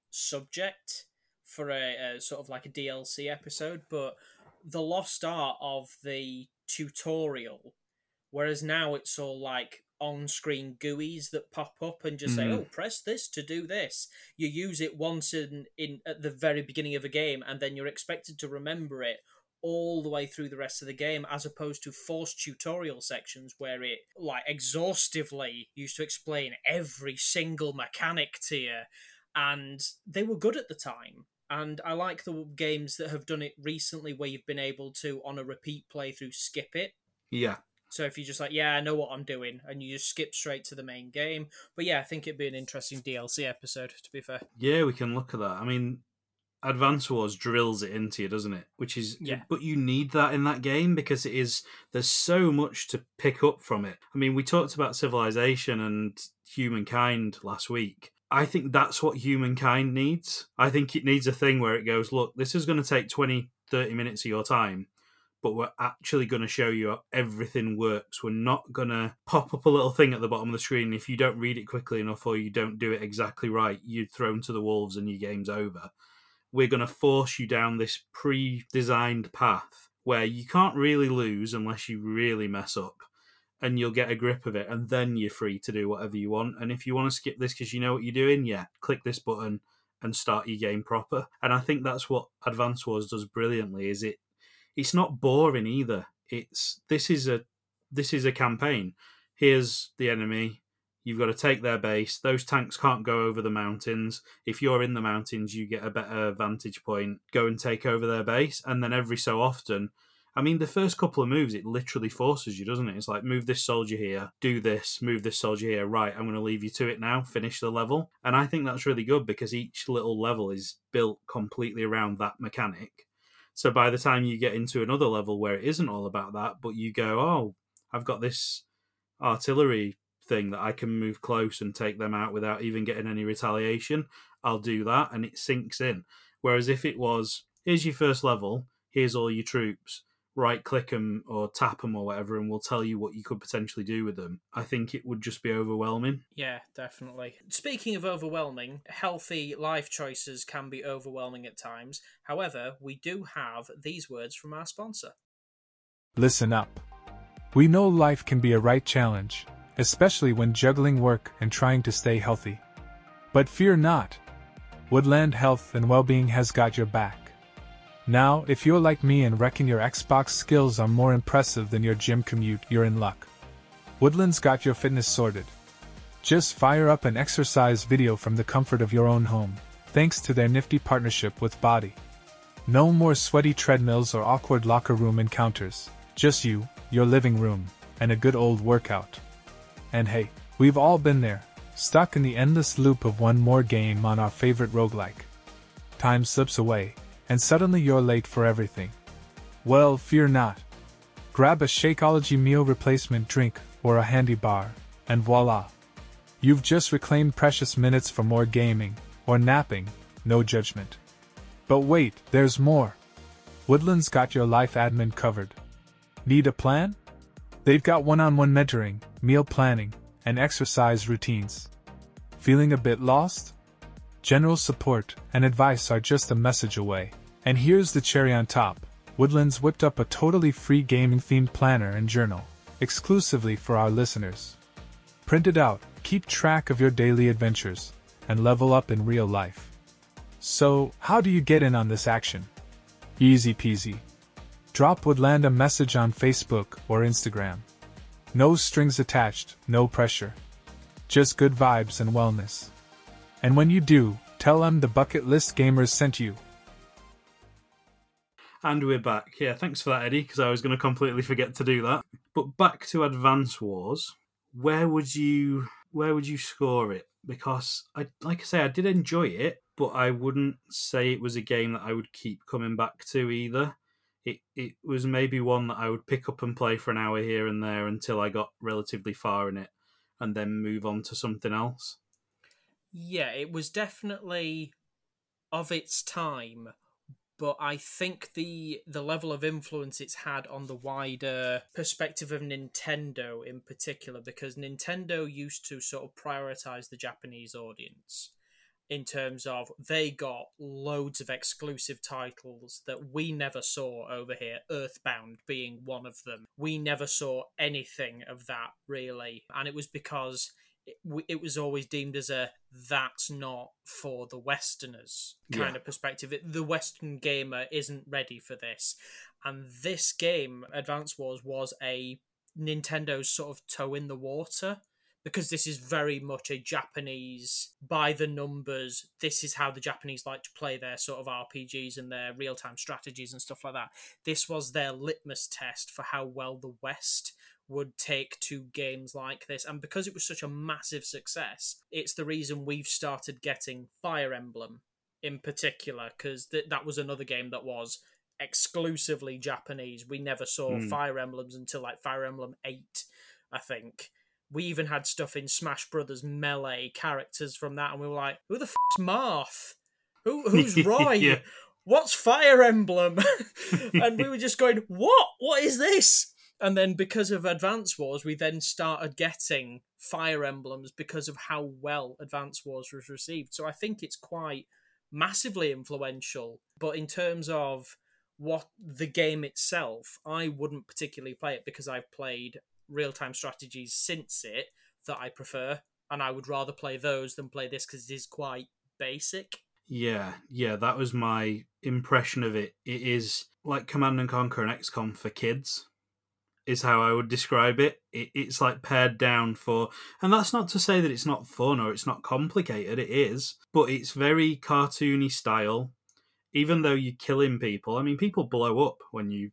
subject for a sort of like a DLC episode, but the lost art of the tutorial, whereas now it's all like on-screen GUIs that pop up and just say, "Oh, press this to do this." You use it once in at the very beginning of a game, and then you're expected to remember it all the way through the rest of the game, as opposed to forced tutorial sections where it like exhaustively used to explain every single mechanic to you, and they were good at the time. And I like the games that have done it recently where you've been able to, on a repeat playthrough, skip it. Yeah. So if you're just like, yeah, I know what I'm doing, and you just skip straight to the main game. But yeah, I think it'd be an interesting DLC episode, to be fair. Yeah, we can look at that. I mean, Advance Wars drills it into you, doesn't it? Yeah. But you need that in that game because there's so much to pick up from it. I mean, we talked about Civilization and Humankind last week. I think that's what Humankind needs. I think it needs a thing where it goes, look, this is going to take 20, 30 minutes of your time, but we're actually going to show you how everything works. We're not going to pop up a little thing at the bottom of the screen. If you don't read it quickly enough or you don't do it exactly right, you're thrown to the wolves and your game's over. We're going to force you down this pre-designed path where you can't really lose unless you really mess up, and you'll get a grip of it, and then you're free to do whatever you want. And if you want to skip this because you know what you're doing, yeah, click this button and start your game proper. And I think that's what Advance Wars does brilliantly. It's not boring either. This is a campaign. Here's the enemy. You've got to take their base. Those tanks can't go over the mountains. If you're in the mountains, you get a better vantage point. Go and take over their base. And then every so often, I mean, the first couple of moves, it literally forces you, doesn't it? It's like, move this soldier here, do this, move this soldier here. Right, I'm going to leave you to it now, finish the level. And I think that's really good because each little level is built completely around that mechanic. So by the time you get into another level where it isn't all about that, but you go, oh, I've got this artillery thing that I can move close and take them out without even getting any retaliation, I'll do that, and it sinks in. Whereas if it was, here's your first level, here's all your troops, right click them or tap them or whatever, and we'll tell you what you could potentially do with them, I think it would just be overwhelming. Yeah, definitely. Speaking of overwhelming, healthy life choices can be overwhelming at times. However, we do have these words from our sponsor. Listen up. We know life can be a right challenge, especially when juggling work and trying to stay healthy. But fear not. Woodland Health and Wellbeing has got your back. Now, if you're like me and reckon your Xbox skills are more impressive than your gym commute, you're in luck. Woodland's got your fitness sorted. Just fire up an exercise video from the comfort of your own home, thanks to their nifty partnership with Body. No more sweaty treadmills or awkward locker room encounters, just you, your living room, and a good old workout. And hey, we've all been there, stuck in the endless loop of one more game on our favorite roguelike. Time slips away, and suddenly you're late for everything. Well, fear not. Grab a Shakeology meal replacement drink or a handy bar, and voila! You've just reclaimed precious minutes for more gaming, or napping, no judgment. But wait, there's more. Woodland's got your life admin covered. Need a plan? They've got one-on-one mentoring, meal planning, and exercise routines. Feeling a bit lost? General support and advice are just a message away. And here's the cherry on top. Woodland's whipped up a totally free gaming-themed planner and journal, exclusively for our listeners. Print it out, keep track of your daily adventures, and level up in real life. So, how do you get in on this action? Easy peasy. Drop Woodland a message on Facebook or Instagram. No strings attached, no pressure. Just good vibes and wellness. And when you do, tell them the Bucket List Gamers sent you. And we're back. Yeah, thanks for that, Eddie, because I was going to completely forget to do that. But back to Advance Wars, where would you score it? Because I did enjoy it, but I wouldn't say it was a game that I would keep coming back to either. It was maybe one that I would pick up and play for an hour here and there until I got relatively far in it, and then move on to something else. Yeah, it was definitely of its time, but I think the level of influence it's had on the wider perspective of Nintendo in particular, because Nintendo used to sort of prioritize the Japanese audience in terms of they got loads of exclusive titles that we never saw over here, Earthbound being one of them. We never saw anything of that, really, and it was because it was always deemed as a that's not for the Westerners kind of perspective. The Western gamer isn't ready for this. And this game, Advance Wars, was a Nintendo's sort of toe in the water, because this is very much a Japanese, by the numbers, this is how the Japanese like to play their sort of RPGs and their real-time strategies and stuff like that. This was their litmus test for how well the West would take to games like this. And because it was such a massive success, it's the reason we've started getting Fire Emblem in particular, because that was another game that was exclusively Japanese. We never saw Fire Emblems until like Fire Emblem 8, I think. We even had stuff in Smash Brothers Melee, characters from that, and we were like, who the f***'s Marth? Who's Roy? Yeah. What's Fire Emblem? And we were just going, what? What is this? And then because of Advance Wars, we then started getting Fire Emblems because of how well Advance Wars was received. So I think it's quite massively influential. But in terms of what the game itself, I wouldn't particularly play it because I've played real-time strategies since it that I prefer, and I would rather play those than play this because it is quite basic. Yeah, that was my impression of it. It is like Command & Conquer and XCOM for kids, is how I would describe it. It's like pared down for... And that's not to say that it's not fun or it's not complicated, it is. But it's very cartoony style. Even though you're killing people, I mean, people blow up when you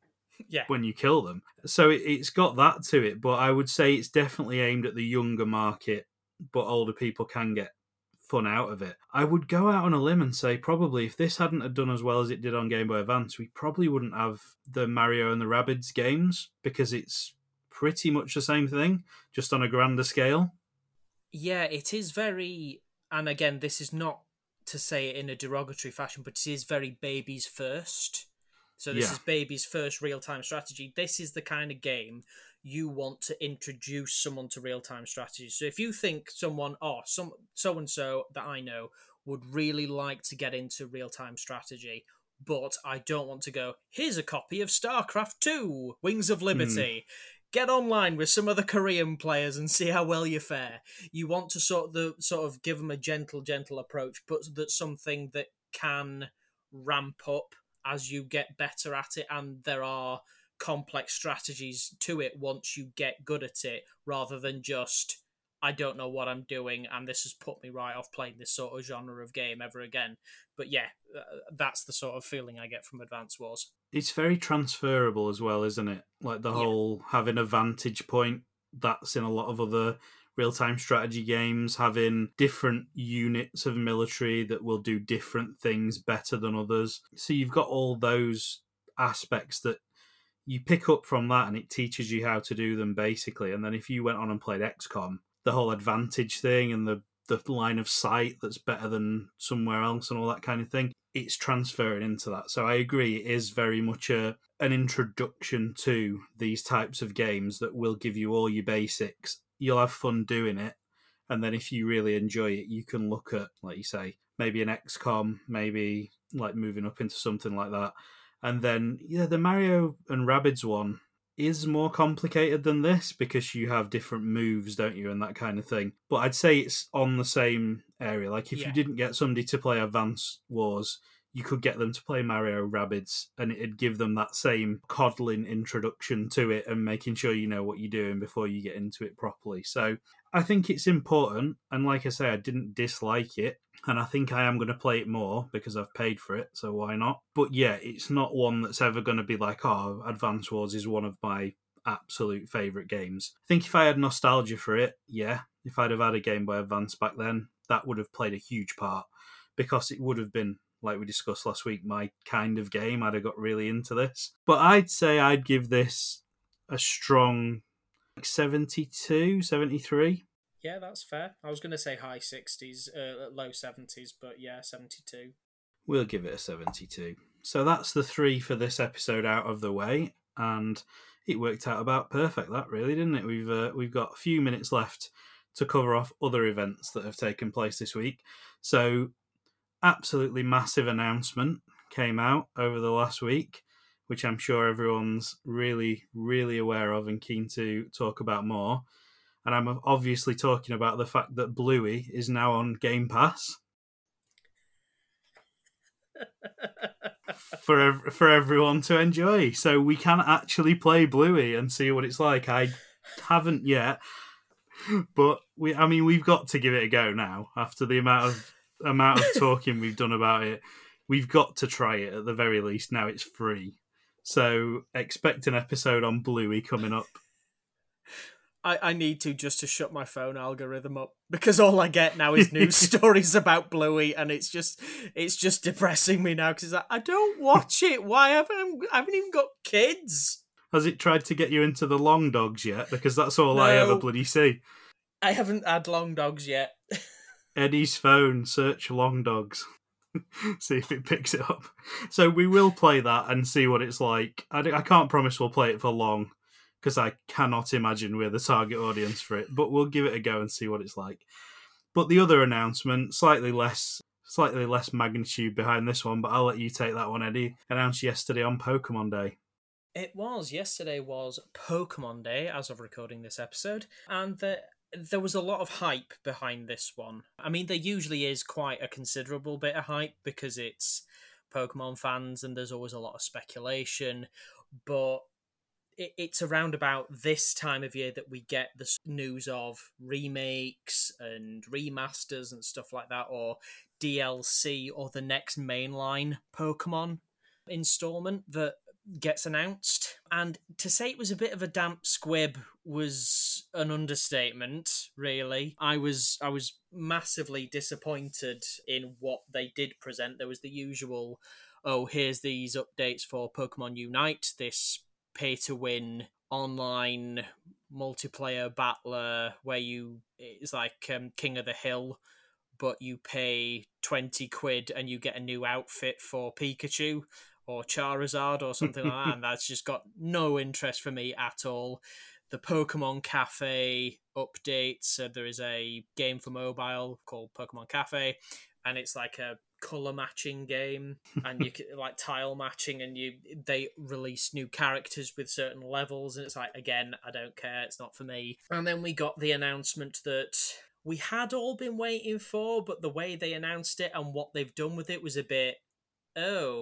kill them. So it's got that to it, but I would say it's definitely aimed at the younger market, but older people can get fun out of it. I would go out on a limb and say probably if this hadn't have done as well as it did on Game Boy Advance, we probably wouldn't have the Mario and the Rabbids games, because it's pretty much the same thing, just on a grander scale. Yeah, it is very... And again, this is not to say it in a derogatory fashion, but it is very babies first. So this is baby's first real-time strategy. This is the kind of game you want to introduce someone to real-time strategy. So if you think someone, so-and-so that I know would really like to get into real-time strategy, but I don't want to go, here's a copy of StarCraft 2, Wings of Liberty. Get online with some of the Korean players and see how well you fare. You want to sort of give them a gentle approach, but that's something that can ramp up as you get better at it, and there are complex strategies to it once you get good at it, rather than just, I don't know what I'm doing and this has put me right off playing this sort of genre of game ever again. But yeah, that's the sort of feeling I get from Advance Wars. It's very transferable as well, isn't it? Like the whole having a vantage point, that's in a lot of other real-time strategy games, having different units of military that will do different things better than others. So you've got all those aspects that you pick up from that, and it teaches you how to do them basically. And then if you went on and played XCOM, the whole advantage thing and the line of sight that's better than somewhere else and all that kind of thing, it's transferring into that. So I agree, it is very much an introduction to these types of games that will give you all your basics. You'll have fun doing it, and then if you really enjoy it, you can look at, like you say, maybe an XCOM, maybe like moving up into something like that. And then, the Mario and Rabbids one is more complicated than this because you have different moves, don't you, and that kind of thing. But I'd say it's on the same area. Like, if you didn't get somebody to play Advance Wars, you could get them to play Mario Rabbids, and it'd give them that same coddling introduction to it and making sure you know what you're doing before you get into it properly. So I think it's important, and like I say, I didn't dislike it, and I think I am going to play it more because I've paid for it, so why not? But yeah, it's not one that's ever going to be like, oh, Advance Wars is one of my absolute favourite games. I think if I had nostalgia for it, if I'd have had a Game Boy Advance back then, that would have played a huge part, because it would have been, like we discussed last week, my kind of game. I'd have got really into this. But I'd say I'd give this a strong 72, 73. Yeah, that's fair. I was going to say high 60s, low 70s, but yeah, 72. We'll give it a 72. So that's the 3 for this episode out of the way, and it worked out about perfect, that really, didn't it? We've got a few minutes left to cover off other events that have taken place this week. So, absolutely massive announcement came out over the last week, which I'm sure everyone's really, really aware of and keen to talk about more. And I'm obviously talking about the fact that Bluey is now on Game Pass for everyone to enjoy. So we can actually play Bluey and see what it's like. I haven't yet, but we've got to give it a go now after the amount of talking we've done about it. We've got to try it at the very least. Now it's free, so expect an episode on Bluey coming up I need to just to shut my phone algorithm up, because all I get now is news stories about Bluey, and it's just depressing me now, because I don't watch it. Why I haven't even got kids. Has it tried to get you into the long dogs yet? Because that's all No. I ever bloody see. I haven't had long dogs yet. Eddie's phone, search long dogs. See if it picks it up. So we will play that and see what it's like. I can't promise we'll play it for long, because I cannot imagine we're the target audience for it, but we'll give it a go and see what it's like. But the other announcement, slightly less magnitude behind this one, but I'll let you take that one, Eddie. Announced yesterday on Pokemon Day. Yesterday was Pokemon Day, as of recording this episode, and there was a lot of hype behind this one. I mean, there usually is quite a considerable bit of hype, because it's Pokemon fans and there's always a lot of speculation, but it's around about this time of year that we get the news of remakes and remasters and stuff like that, or DLC, or the next mainline Pokemon installment that gets announced. And to say it was a bit of a damp squib was an understatement, really. I was massively disappointed in what they did present. There was the usual, oh, here's these updates for Pokemon Unite, this pay-to-win online multiplayer battler where it's like King of the Hill, but you pay 20 quid and you get a new outfit for Pikachu or Charizard or something like that, and that's just got no interest for me at all. The Pokemon Cafe updates, there is a game for mobile called Pokemon Cafe, and it's like a colour matching game, and you can, like, tile matching, and they release new characters with certain levels, and it's like, again, I don't care, it's not for me. And then we got the announcement that we had all been waiting for, but the way they announced it and what they've done with it was a bit, oh.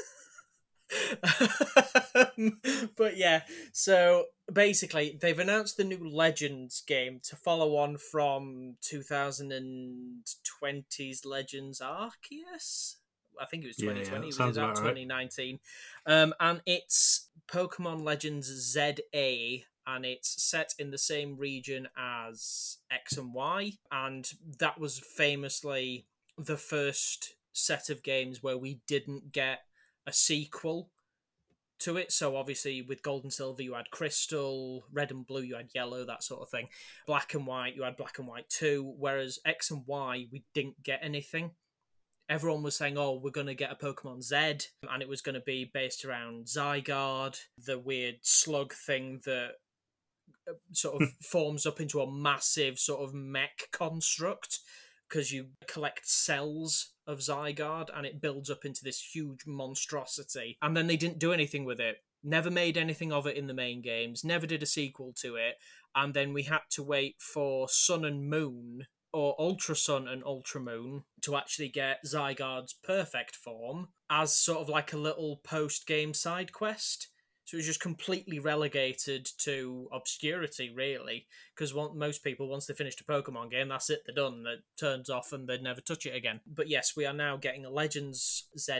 But yeah, so basically they've announced the new Legends game to follow on from 2020's Legends Arceus. I think it was 2020. It was about 2019. Right. And it's Pokemon Legends ZA, and it's set in the same region as X and Y, and that was famously the first set of games where we didn't get a sequel to it. So obviously with Gold and Silver you had Crystal, Red and Blue you had Yellow, that sort of thing. Black and White you had Black and White 2, whereas X and Y we didn't get anything. Everyone was saying, oh, we're going to get a Pokemon Z, and it was going to be based around Zygarde, the weird slug thing that sort of forms up into a massive sort of mech construct, because you collect cells of Zygarde and it builds up into this huge monstrosity. And then they didn't do anything with it. Never made anything of it in the main games. Never did a sequel to it. And then we had to wait for Sun and Moon, or Ultra Sun and Ultra Moon, to actually get Zygarde's perfect form as sort of like a little post-game side quest. So it was just completely relegated to obscurity, really, because most people, once they finished a Pokemon game, that's it, they're done. It turns off and they'd never touch it again. But yes, we are now getting a Legends ZA,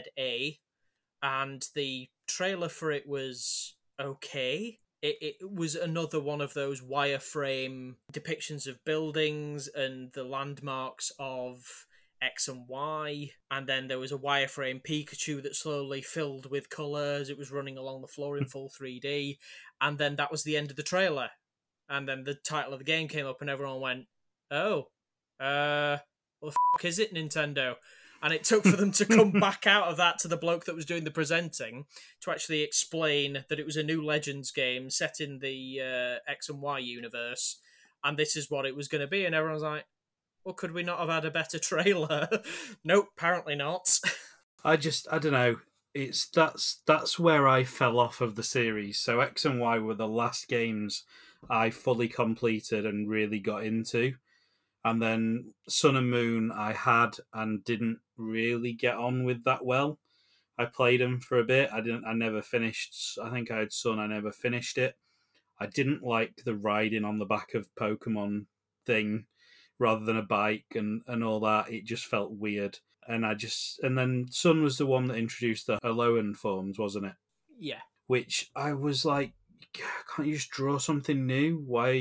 and the trailer for it was okay. It was another one of those wireframe depictions of buildings and the landmarks of X and Y, and then there was a wireframe Pikachu that slowly filled with colours. It was running along the floor in full 3D, and then that was the end of the trailer. And then the title of the game came up and everyone went, oh, what the f*** is it, Nintendo? And it took for them to come back out of that to the bloke that was doing the presenting to actually explain that it was a new Legends game set in the X and Y universe, and this is what it was going to be. And everyone was like, well, could we not have had a better trailer? Nope, apparently not. I don't know. That's where I fell off of the series. So X and Y were the last games I fully completed and really got into. And then Sun and Moon I had and didn't really get on with that well. I played them for a bit. I never finished. I think I had Sun. I never finished it. I didn't like the riding on the back of Pokemon thing rather than a bike and all that. It just felt weird. And then Sun was the one that introduced the Alolan forms, wasn't it? Yeah. Which I was like, can't you just draw something new? Why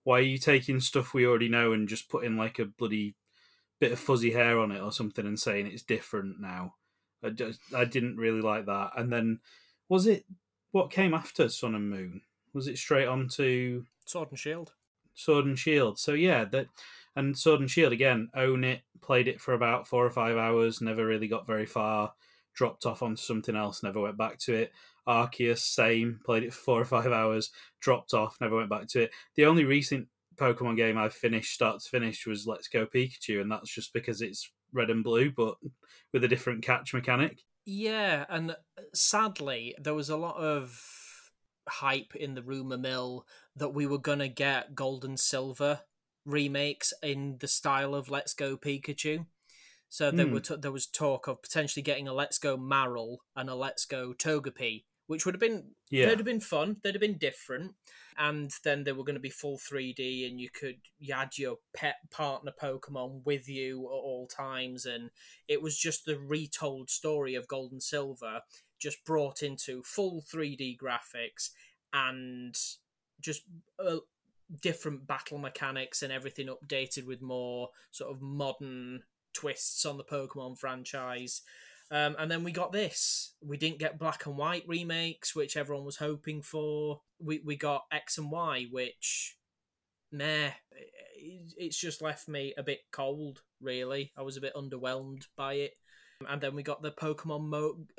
Why are you taking stuff we already know and just putting like a bloody bit of fuzzy hair on it or something and saying it's different now? I didn't really like that. And then, was it what came after Sun and Moon? Was it straight on to Sword and Shield. Sword and Shield? So yeah, and Sword and Shield again. Own it. Played it for about 4 or 5 hours. Never really got very far. Dropped off onto something else. Never went back to it. Arceus, same. Played it for 4 or 5 hours. Dropped off. Never went back to it. The only recent Pokemon game I've finished start to finish was Let's Go Pikachu, and that's just because it's red and blue, but with a different catch mechanic. Yeah, and sadly, there was a lot of hype in the rumour mill that we were going to get Gold and Silver remakes in the style of Let's Go Pikachu. So there was talk of potentially getting a Let's Go Marill and a Let's Go Togepi, which would have been they'd have been fun. They'd have been different, and then they were going to be full 3D, and you had your pet partner Pokemon with you at all times, and it was just the retold story of Gold and Silver, just brought into full 3D graphics and just different battle mechanics and everything updated with more sort of modern twists on the Pokemon franchise. And then we got this. We didn't get Black and White remakes, which everyone was hoping for. We got X and Y, which, it's just left me a bit cold, really. I was a bit underwhelmed by it. And then we got the Pokemon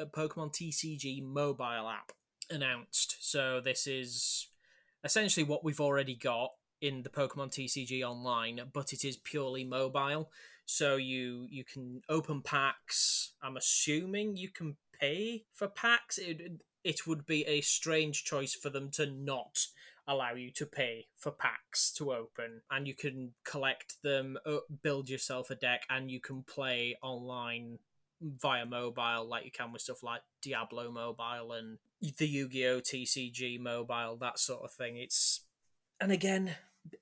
TCG mobile app announced. So this is essentially what we've already got in the Pokemon TCG Online, but it is purely mobile. So you can open packs. I'm assuming you can pay for packs. It would be a strange choice for them to not allow you to pay for packs to open. And you can collect them, build yourself a deck, and you can play online via mobile like you can with stuff like Diablo Mobile and the Yu-Gi-Oh! TCG Mobile, that sort of thing. And again,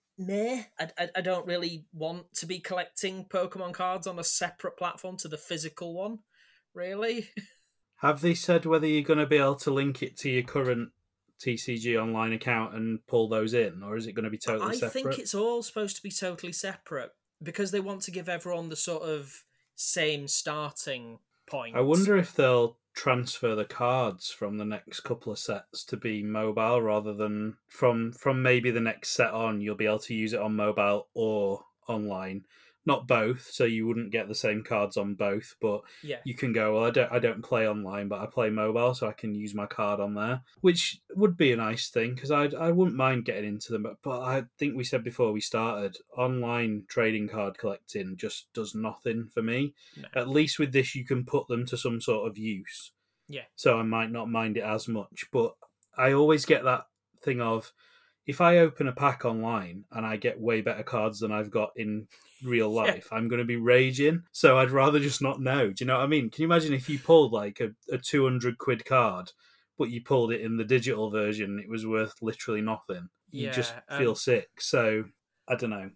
I don't really want to be collecting Pokemon cards on a separate platform to the physical one, really. Have they said whether you're going to be able to link it to your current TCG Online account and pull those in, or is it going to be totally separate? I think it's all supposed to be totally separate because they want to give everyone the sort of same starting point. I wonder if they'll transfer the cards from the next couple of sets to be mobile rather than from maybe the next set on you'll be able to use it on mobile or online, not both, so you wouldn't get the same cards on both, but you can go, well, I don't play online but I play mobile, so I can use my card on there, which would be a nice thing because I wouldn't mind getting into them, but I think we said before we started, online trading card collecting just does nothing for me. No. At least with this you can put them to some sort of use. Yeah. So I might not mind it as much, but I always get that thing of if I open a pack online and I get way better cards than I've got in real life, I'm going to be raging. So I'd rather just not know. Do you know what I mean? Can you imagine if you pulled like a 200 quid card, but you pulled it in the digital version, it was worth literally nothing. You just feel sick. So I don't know.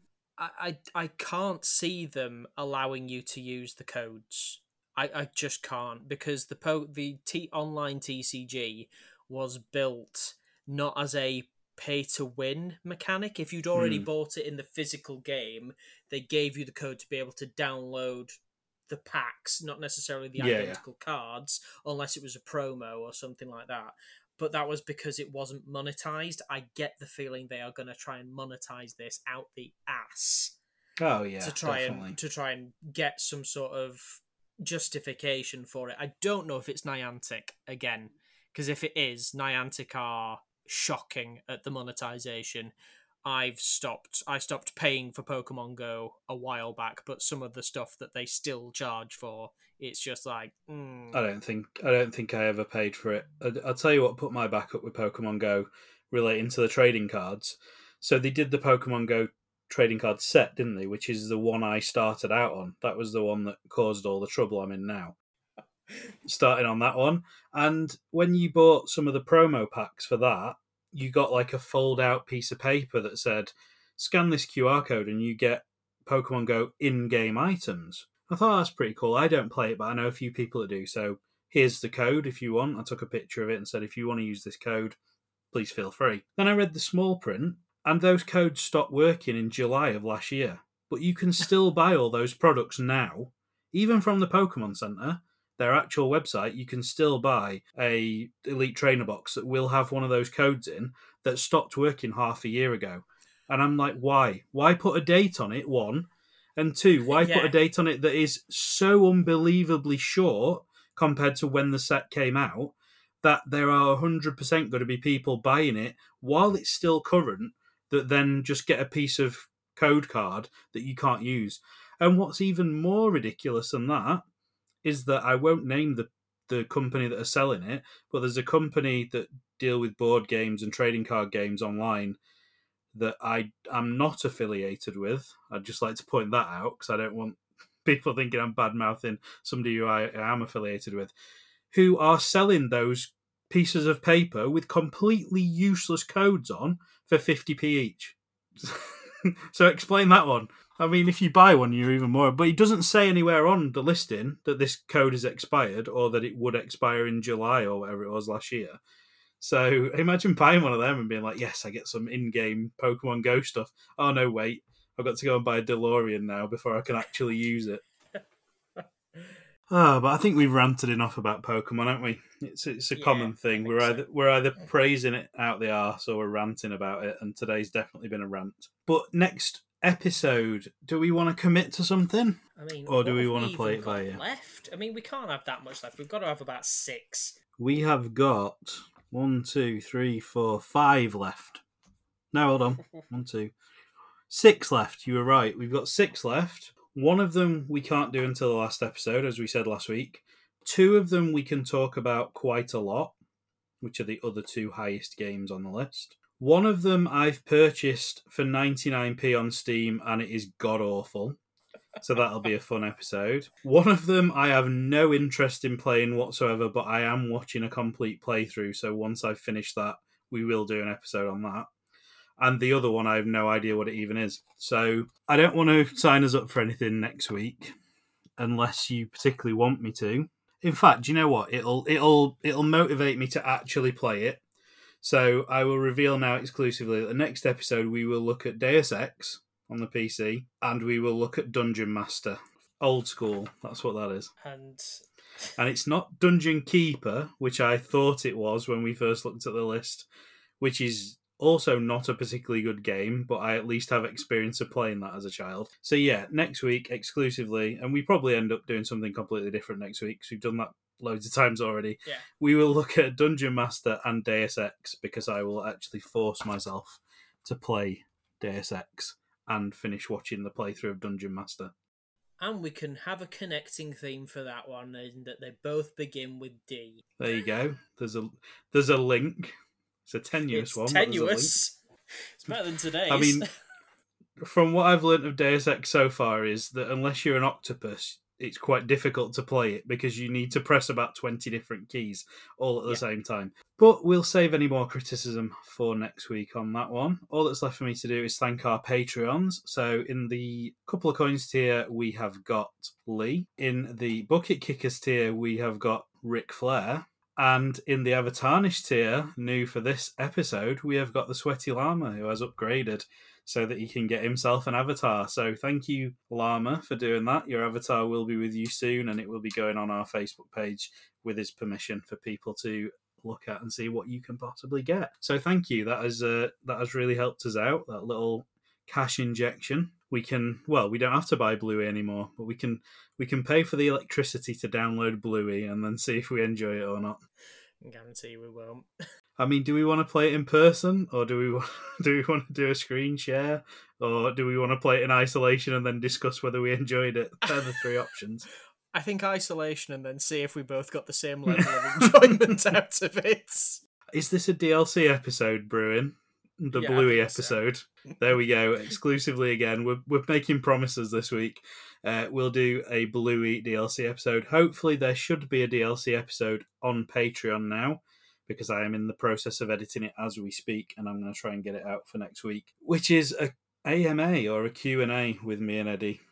I can't see them allowing you to use the codes. I just can't, because the online TCG was built not as a pay-to-win mechanic. If you'd already bought it in the physical game, they gave you the code to be able to download the packs, not necessarily the identical cards, unless it was a promo or something like that. But that was because it wasn't monetized. I get the feeling they are going to try and monetize this out the ass. Oh yeah, to try and get some sort of justification for it. I don't know if it's Niantic again, because if it is, Niantic are shocking at the monetization. I stopped paying for Pokemon Go a while back, but some of the stuff that they still charge for, it's just like I don't think I ever paid for it. I'll tell you what put my back up with Pokemon Go relating to the trading cards. So they did the Pokemon Go trading card set, didn't they? Which is the one I started out on. That was the one that caused all the trouble I'm in now. Starting on that one. And when you bought some of the promo packs for that, you got like a fold out piece of paper that said, scan this QR code and you get Pokemon Go in-game items. I thought that's pretty cool. I don't play it, but I know a few people that do. So here's the code if you want. I took a picture of it and said, if you want to use this code, please feel free. Then I read the small print And those codes stopped working in July of last year. But you can still buy all those products now, even from the Pokemon Center. Their actual website, you can still buy a Elite Trainer box that will have one of those codes in that stopped working half a year ago. And I'm like, why? Why put a date on it, one? And two, why put a date on it that is so unbelievably short compared to when the set came out that there are 100% going to be people buying it while it's still current that then just get a piece of code card that you can't use. And what's even more ridiculous than that is that I won't name the company that are selling it, but there's a company that deal with board games and trading card games online that I am not affiliated with. I'd just like to point that out because I don't want people thinking I'm bad-mouthing somebody who I am affiliated with, who are selling those pieces of paper with completely useless codes on for 50p each. So explain that one. I mean, if you buy one, you're even more. But it doesn't say anywhere on the listing that this code is expired or that it would expire in July or whatever it was last year. So imagine buying one of them and being like, yes, I get some in-game Pokemon Go stuff. Oh, no, wait. I've got to go and buy a DeLorean now before I can actually use it. Oh, but I think we've ranted enough about Pokemon, haven't we? It's a common thing. We're either praising it out the arse or we're ranting about it, and today's definitely been a rant. But next episode, do we want to commit to something? I mean, or do we want to play it by ear? Left? I mean, we can't have that much left. We've got to have about 6. We have got 1, 2, 3, 4, 5 left. No, hold on. 1, 2, 6 left. You were right. We've got 6 left. One of them we can't do until the last episode, as we said last week. 2 of them we can talk about quite a lot, which are the other 2 highest games on the list. One of them I've purchased for 99p on Steam, and it is god-awful. So that'll be a fun episode. One of them I have no interest in playing whatsoever, but I am watching a complete playthrough, so once I've finished that, we will do an episode on that. And the other one, I have no idea what it even is. So I don't want to sign us up for anything next week, unless you particularly want me to. In fact, do you know what? It'll motivate me to actually play it. So I will reveal now exclusively that the next episode we will look at Deus Ex on the PC, and we will look at Dungeon Master. Old school, that's what that is. And it's not Dungeon Keeper, which I thought it was when we first looked at the list, which is also not a particularly good game, but I at least have experience of playing that as a child. So yeah, next week exclusively, and we probably end up doing something completely different next week because we've done that loads of times already. Yeah. We will look at Dungeon Master and Deus Ex because I will actually force myself to play Deus Ex and finish watching the playthrough of Dungeon Master. And we can have a connecting theme for that one, in that they both begin with D. There you go. There's a link. It's a tenuous one. Tenuous. It's better than today's. I mean, from what I've learnt of Deus Ex so far is that unless you're an octopus, it's quite difficult to play it because you need to press about 20 different keys all at the same time. But we'll save any more criticism for next week on that one. All that's left for me to do is thank our Patreons. So in the Couple of Coins tier, we have got Lee. In the Bucket Kickers tier, we have got Ric Flair. And in the Avatarnish tier, new for this episode, we have got the Sweaty Llama, who has upgraded so that he can get himself an avatar. So thank you, Llama, for doing that. Your avatar will be with you soon, and it will be going on our Facebook page with his permission for people to look at and see what you can possibly get. So thank you. That has really helped us out, that little cash injection. We don't have to buy Bluey anymore, but we can pay for the electricity to download Bluey and then see if we enjoy it or not. I guarantee we won't. I mean, do we want to play it in person, or do we want to do a screen share, or do we want to play it in isolation and then discuss whether we enjoyed it? They're the 3 options. I think isolation and then see if we both got the same level of enjoyment out of it. Is this a DLC episode, Bruin? The Bluey episode. So. There we go. Exclusively again. We're making promises this week. We'll do a Bluey DLC episode. Hopefully there should be a DLC episode on Patreon now, because I am in the process of editing it as we speak, and I'm going to try and get it out for next week, which is a AMA or a Q&A with me and Eddie.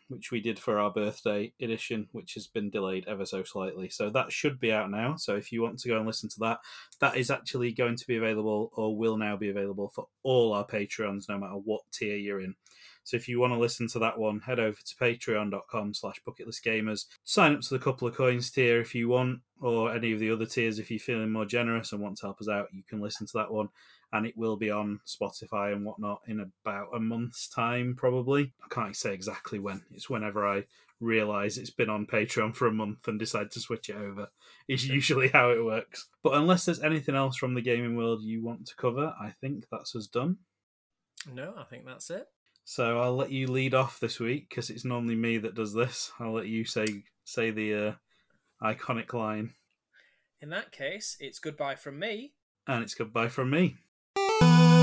which we did for our birthday edition, which has been delayed ever so slightly. So that should be out now. So if you want to go and listen to that, that is actually going to be available, or will now be available, for all our Patreons, no matter what tier you're in. So if you want to listen to that one, head over to patreon.com/bucketlistgamers. Sign up to the couple of coins tier if you want, or any of the other tiers if you're feeling more generous and want to help us out. You can listen to that one, and it will be on Spotify and whatnot in about a month's time, probably. I can't say exactly when. It's whenever I realise it's been on Patreon for a month and decide to switch it over. Is usually how it works. But unless there's anything else from the gaming world you want to cover, I think that's us done. No, I think that's it. So I'll let you lead off this week, because it's normally me that does this. I'll let you say the iconic line. In that case, it's goodbye from me. And it's goodbye from me.